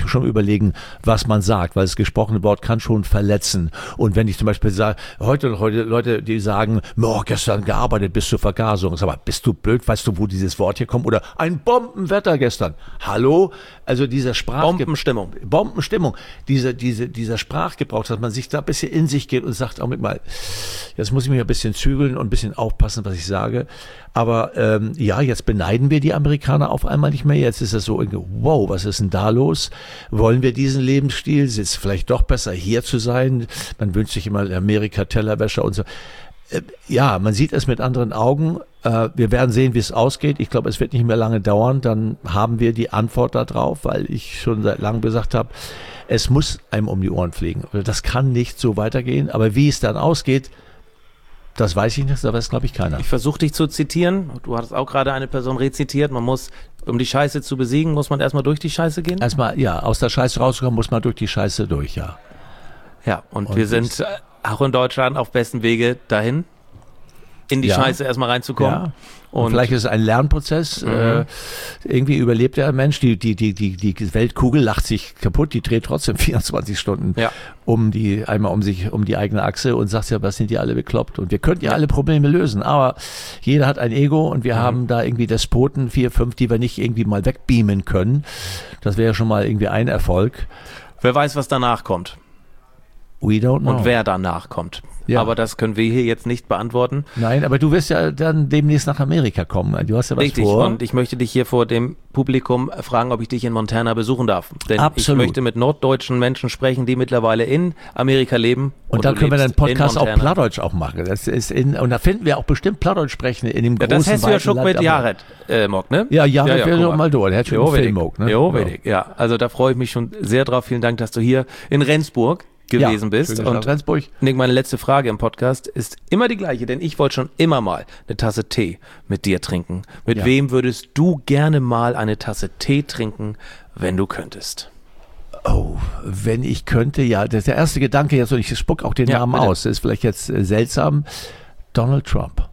schon überlegen, was man sagt, weil das gesprochene Wort kann schon verletzen. Und wenn ich zum Beispiel sage, heute, heute Leute, die sagen, oh, gestern gearbeitet bis zur Vergasung. Sag mal, bist du blöd? Weißt du, wo dieses Wort hier kommt? Oder ein Bombenwetter gestern. Hallo? Also dieser Sprach... Bombenstimmung. Bombenstimmung. Diese, diese, dieser Sprachgebrauch, dass man sich da ein bisschen in sich geht und sagt, Augenblick mal, jetzt muss ich mich ein bisschen zügeln und ein bisschen aufpassen, was ich sage. Aber ähm, ja, jetzt beneiden wir die Amerikaner auf einmal nicht mehr. Jetzt ist es so, wow, was ist denn da los? Wollen wir diesen Lebensstil? Ist es vielleicht doch besser, hier zu sein? Man wünscht sich immer Amerika, Tellerwäscher und so. Äh, ja, man sieht es mit anderen Augen. Äh, wir werden sehen, wie es ausgeht. Ich glaube, es wird nicht mehr lange dauern. Dann haben wir die Antwort darauf, weil ich schon seit langem gesagt habe, es muss einem um die Ohren fliegen. Das kann nicht so weitergehen. Aber wie es dann ausgeht, das weiß ich nicht, da weiß, glaube ich, keiner. Ich versuche dich zu zitieren. Du hattest auch gerade eine Person rezitiert. Man muss, um die Scheiße zu besiegen, muss man erstmal durch die Scheiße gehen? Erstmal, ja, aus der Scheiße rauszukommen, muss man durch die Scheiße durch, ja. Ja, und, Und wir sind äh, auch in Deutschland auf besten Wege dahin, in die Ja. Scheiße erstmal reinzukommen. Ja. Und Und vielleicht ist es ein Lernprozess. Mhm. Äh, irgendwie überlebt der Mensch. Die, die, die, die, die Weltkugel lacht sich kaputt. Die dreht trotzdem vierundzwanzig Stunden Ja. um die, einmal um sich, um die eigene Achse und sagt ja, was sind die alle bekloppt? Und wir könnten ja, alle Probleme lösen. Aber jeder hat ein Ego und wir Mhm. haben da irgendwie Despoten, vier, fünf, die wir nicht irgendwie mal wegbeamen können. Das wäre schon mal irgendwie ein Erfolg. wer weiß, was danach kommt We don't know. und wer danach kommt. Ja. Aber das können wir hier jetzt nicht beantworten. Nein, aber du wirst ja dann demnächst nach Amerika kommen. Du hast ja was Richtig, vor. und ich möchte dich hier vor dem Publikum fragen, ob ich dich in Montana besuchen darf. Denn Absolut. ich möchte mit norddeutschen Menschen sprechen, die mittlerweile in Amerika leben. Und, dann du können wir den lebst in Podcast auch Montana. Plattdeutsch auch machen. Das ist in, und da finden wir auch bestimmt Plattdeutsch sprechen in dem Ja, großen, das hast du ja weiten schon Land mit Amerika. Jared äh, Mock, ne? Ja, Jared ja, wäre guck doch mal durch. Der hat schon Jo, einen Film wenig. Mock, ne? Jo, Ja. wenig. Ja, also da freue ich mich schon sehr drauf. Vielen Dank, dass du hier in Rendsburg gewesen Ja, bist. schöne Und Stadt Rendsburg. Nick, meine letzte Frage im Podcast ist immer die gleiche, denn ich wollte schon immer mal eine Tasse Tee mit dir trinken. Mit Ja. wem würdest du gerne mal eine Tasse Tee trinken, wenn du könntest? Oh, wenn ich könnte, ja, das ist der erste Gedanke jetzt, und ich spuck auch den Ja, Namen bitte. aus, das ist vielleicht jetzt äh, seltsam. Donald Trump.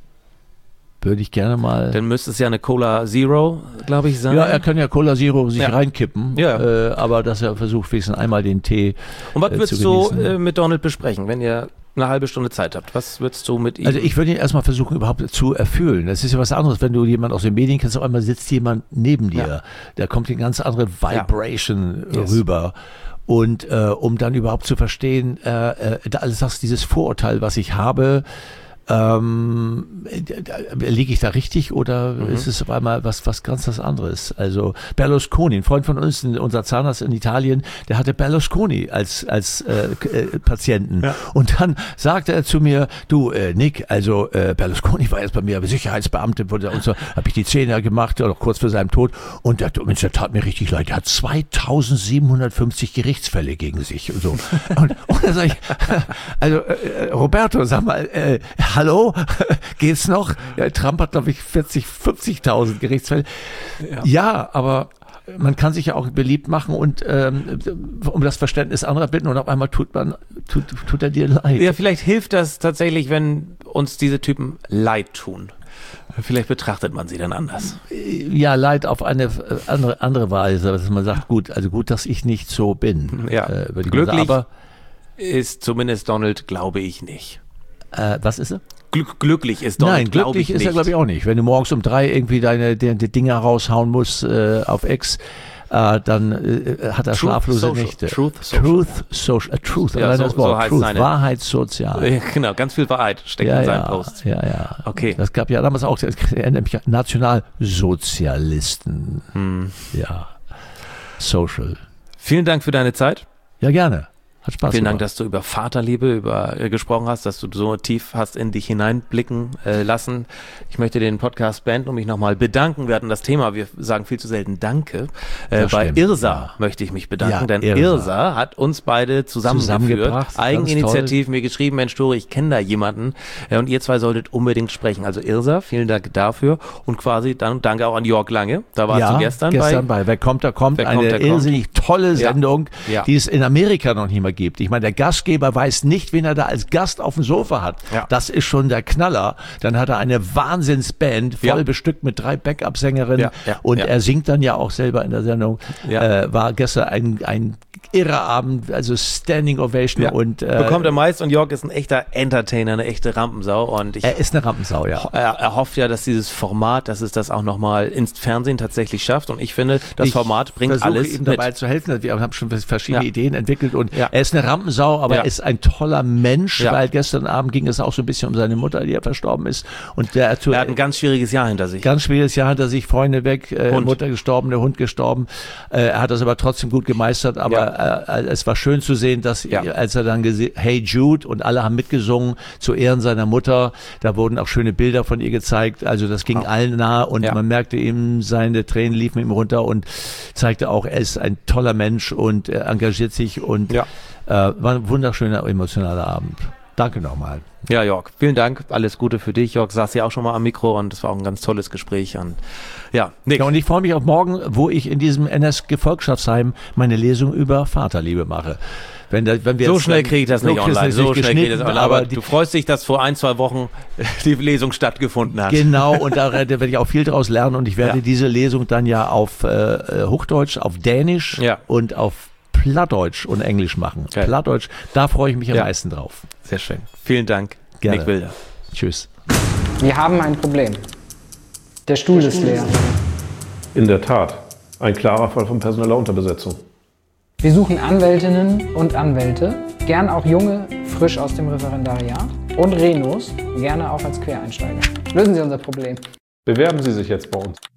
Würde ich gerne mal. Dann müsste es ja eine Cola Zero, glaube ich, sein. Ja, er kann ja Cola Zero sich Ja. reinkippen, Ja. äh, aber dass er versucht, wenigstens einmal den Tee Und was äh, würdest zu du genießen. äh, mit Donald besprechen, wenn ihr eine halbe Stunde Zeit habt? Was würdest du mit ihm? Also ich würde ihn erstmal versuchen, überhaupt zu erfüllen. Das ist ja was anderes, wenn du jemand aus den Medien kennst, auf einmal sitzt jemand neben dir. Ja. Da kommt eine ganz andere Vibration Yes. rüber. Und äh, um dann überhaupt zu verstehen, äh, äh, da alles das, dieses Vorurteil, was ich habe, ähm, äh, liege ich da richtig oder Mhm. ist es auf einmal was, was ganz was anderes? Also Berlusconi, ein Freund von uns, unser Zahnarzt in Italien, der hatte Berlusconi als, als äh, äh, Patienten. Ja. Und dann sagte er zu mir, du äh, Nick, also äh, Berlusconi war jetzt bei mir Sicherheitsbeamte wurde und so, habe ich die Zähne gemacht, noch kurz vor seinem Tod. Und der, Mensch, der tat mir richtig leid. Der hat zweitausendsiebenhundertfünfzig Gerichtsfälle gegen sich und so. und, und dann sag ich, also äh, Roberto, sag mal, äh, hallo, geht's noch? Ja, Trump hat, glaube ich, vierzig, fünfzigtausend Gerichtsfälle. Ja. Ja, aber man kann sich ja auch beliebt machen und ähm, um das Verständnis anderer bitten und auf einmal tut man, tut, tut er dir leid. Ja, vielleicht hilft das tatsächlich, wenn uns diese Typen leid tun. Vielleicht betrachtet man sie dann anders. Ja, leid auf eine andere, andere Weise, dass man sagt, gut, also gut, dass ich nicht so bin. Ja, äh, über die glücklich Weise. Aber ist zumindest Donald, glaube ich, nicht. äh, was ist er? Glück, glücklich ist Donald, Nein, glaube glücklich ich ist nicht. er, glaube ich, auch nicht. Wenn du morgens um drei irgendwie deine die, die Dinger raushauen musst äh, auf X, äh, dann äh, hat er Truth schlaflose Social. Nächte. Truth Social. Truth Social. Äh, Truth, Ja, allein so- das so Wort. heißt Truth, seine- Wahrheitssozial. Ja, genau, ganz viel Wahrheit steckt Ja, in seinen ja, Posts. ja, ja. Okay. Das gab ja damals auch, das erinnert mich an Nationalsozialisten. Hm. Ja. Social. Vielen Dank für deine Zeit. Ja, gerne. Hat Spaß Vielen Dank, gemacht. dass du über Vaterliebe über, äh, gesprochen hast, dass du so tief hast in dich hineinblicken äh, lassen. Ich möchte den Podcast beenden und mich nochmal bedanken. Wir hatten das Thema, wir sagen viel zu selten Danke. Äh, Das bei stimmt, Irsa ja. möchte ich mich bedanken, Ja, denn Irsa. Irsa hat uns beide zusammengeführt. Zusammengebracht, ganz Eigeninitiativ mir geschrieben, Mensch, Tore, ich kenne da jemanden äh, und ihr zwei solltet unbedingt sprechen. Also Irsa, vielen Dank dafür und quasi dann danke auch an Jörg Lange. Da warst ja, du gestern, gestern bei. bei Wer kommt, da kommt. Wer Eine kommt, der kommt. irrsinnig tolle Ja. Sendung, Ja. die es in Amerika noch nicht mal übergibt. Ich meine, der Gastgeber weiß nicht, wen er da als Gast auf dem Sofa hat. Ja. Das ist schon der Knaller. Dann hat er eine Wahnsinnsband, voll Ja. bestückt mit drei Backup-Sängerinnen. Ja, ja, und ja. er singt dann ja auch selber in der Sendung. Ja. Äh, war gestern ein, ein irrer Abend, also Standing Ovation. Ja. Und, äh, Bekommt er meist und Jörg ist ein echter Entertainer, eine echte Rampensau und ich er ist eine Rampensau, ja. Er, er hofft ja, dass dieses Format, dass es das auch nochmal ins Fernsehen tatsächlich schafft. Und ich finde, das Ich Format bringt versuche alles ihm mit. dabei zu helfen. Wir haben schon verschiedene Ja. Ideen entwickelt und Ja. er ist eine Rampensau, aber Ja. er ist ein toller Mensch, Ja. weil gestern Abend ging es auch so ein bisschen um seine Mutter, die ja verstorben ist. Und der Er hat ein ganz schwieriges Jahr hinter sich. ganz schwieriges Jahr hinter sich, Freunde weg, äh, Hund. Mutter gestorben, der Hund gestorben. Äh, er hat das aber trotzdem gut gemeistert, aber äh, es war schön zu sehen, dass Ja. als er dann gesehen, Hey Jude, und alle haben mitgesungen zu Ehren seiner Mutter, da wurden auch schöne Bilder von ihr gezeigt, also das ging Wow. allen nahe und Ja. man merkte ihm, seine Tränen liefen ihm runter und zeigte auch, er ist ein toller Mensch und er engagiert sich und Ja. äh, war ein wunderschöner, emotionaler Abend. Danke nochmal. Ja, Jörg, vielen Dank. Alles Gute für dich. Jörg saß ja auch schon mal am Mikro und es war auch ein ganz tolles Gespräch. Und ja, Nick. Ja, und ich freue mich auf morgen, wo ich in diesem N S-Gefolgschaftsheim meine Lesung über Vaterliebe mache. Wenn, da, wenn wir So jetzt schnell dann- kriege ich das nicht kriegst du online. es So nicht schnell kriege ich das geschnitten, online. Aber aber die, du freust dich, dass vor ein, zwei Wochen die Lesung stattgefunden hat. genau, und da, da werde ich auch viel draus lernen und ich werde Ja. diese Lesung dann ja auf äh, Hochdeutsch, auf Dänisch Ja. und auf Plattdeutsch und Englisch machen. Geil. Plattdeutsch, da freue ich mich am Ja. meisten drauf. Sehr schön. Vielen Dank, Gerne. Nick Wilder. Tschüss. Wir haben ein Problem. Der Stuhl ist leer. In der Tat, ein klarer Fall von personeller Unterbesetzung. Wir suchen Anwältinnen und Anwälte, gern auch junge, frisch aus dem Referendariat und Renos, gerne auch als Quereinsteiger. Lösen Sie unser Problem. Bewerben Sie sich jetzt bei uns.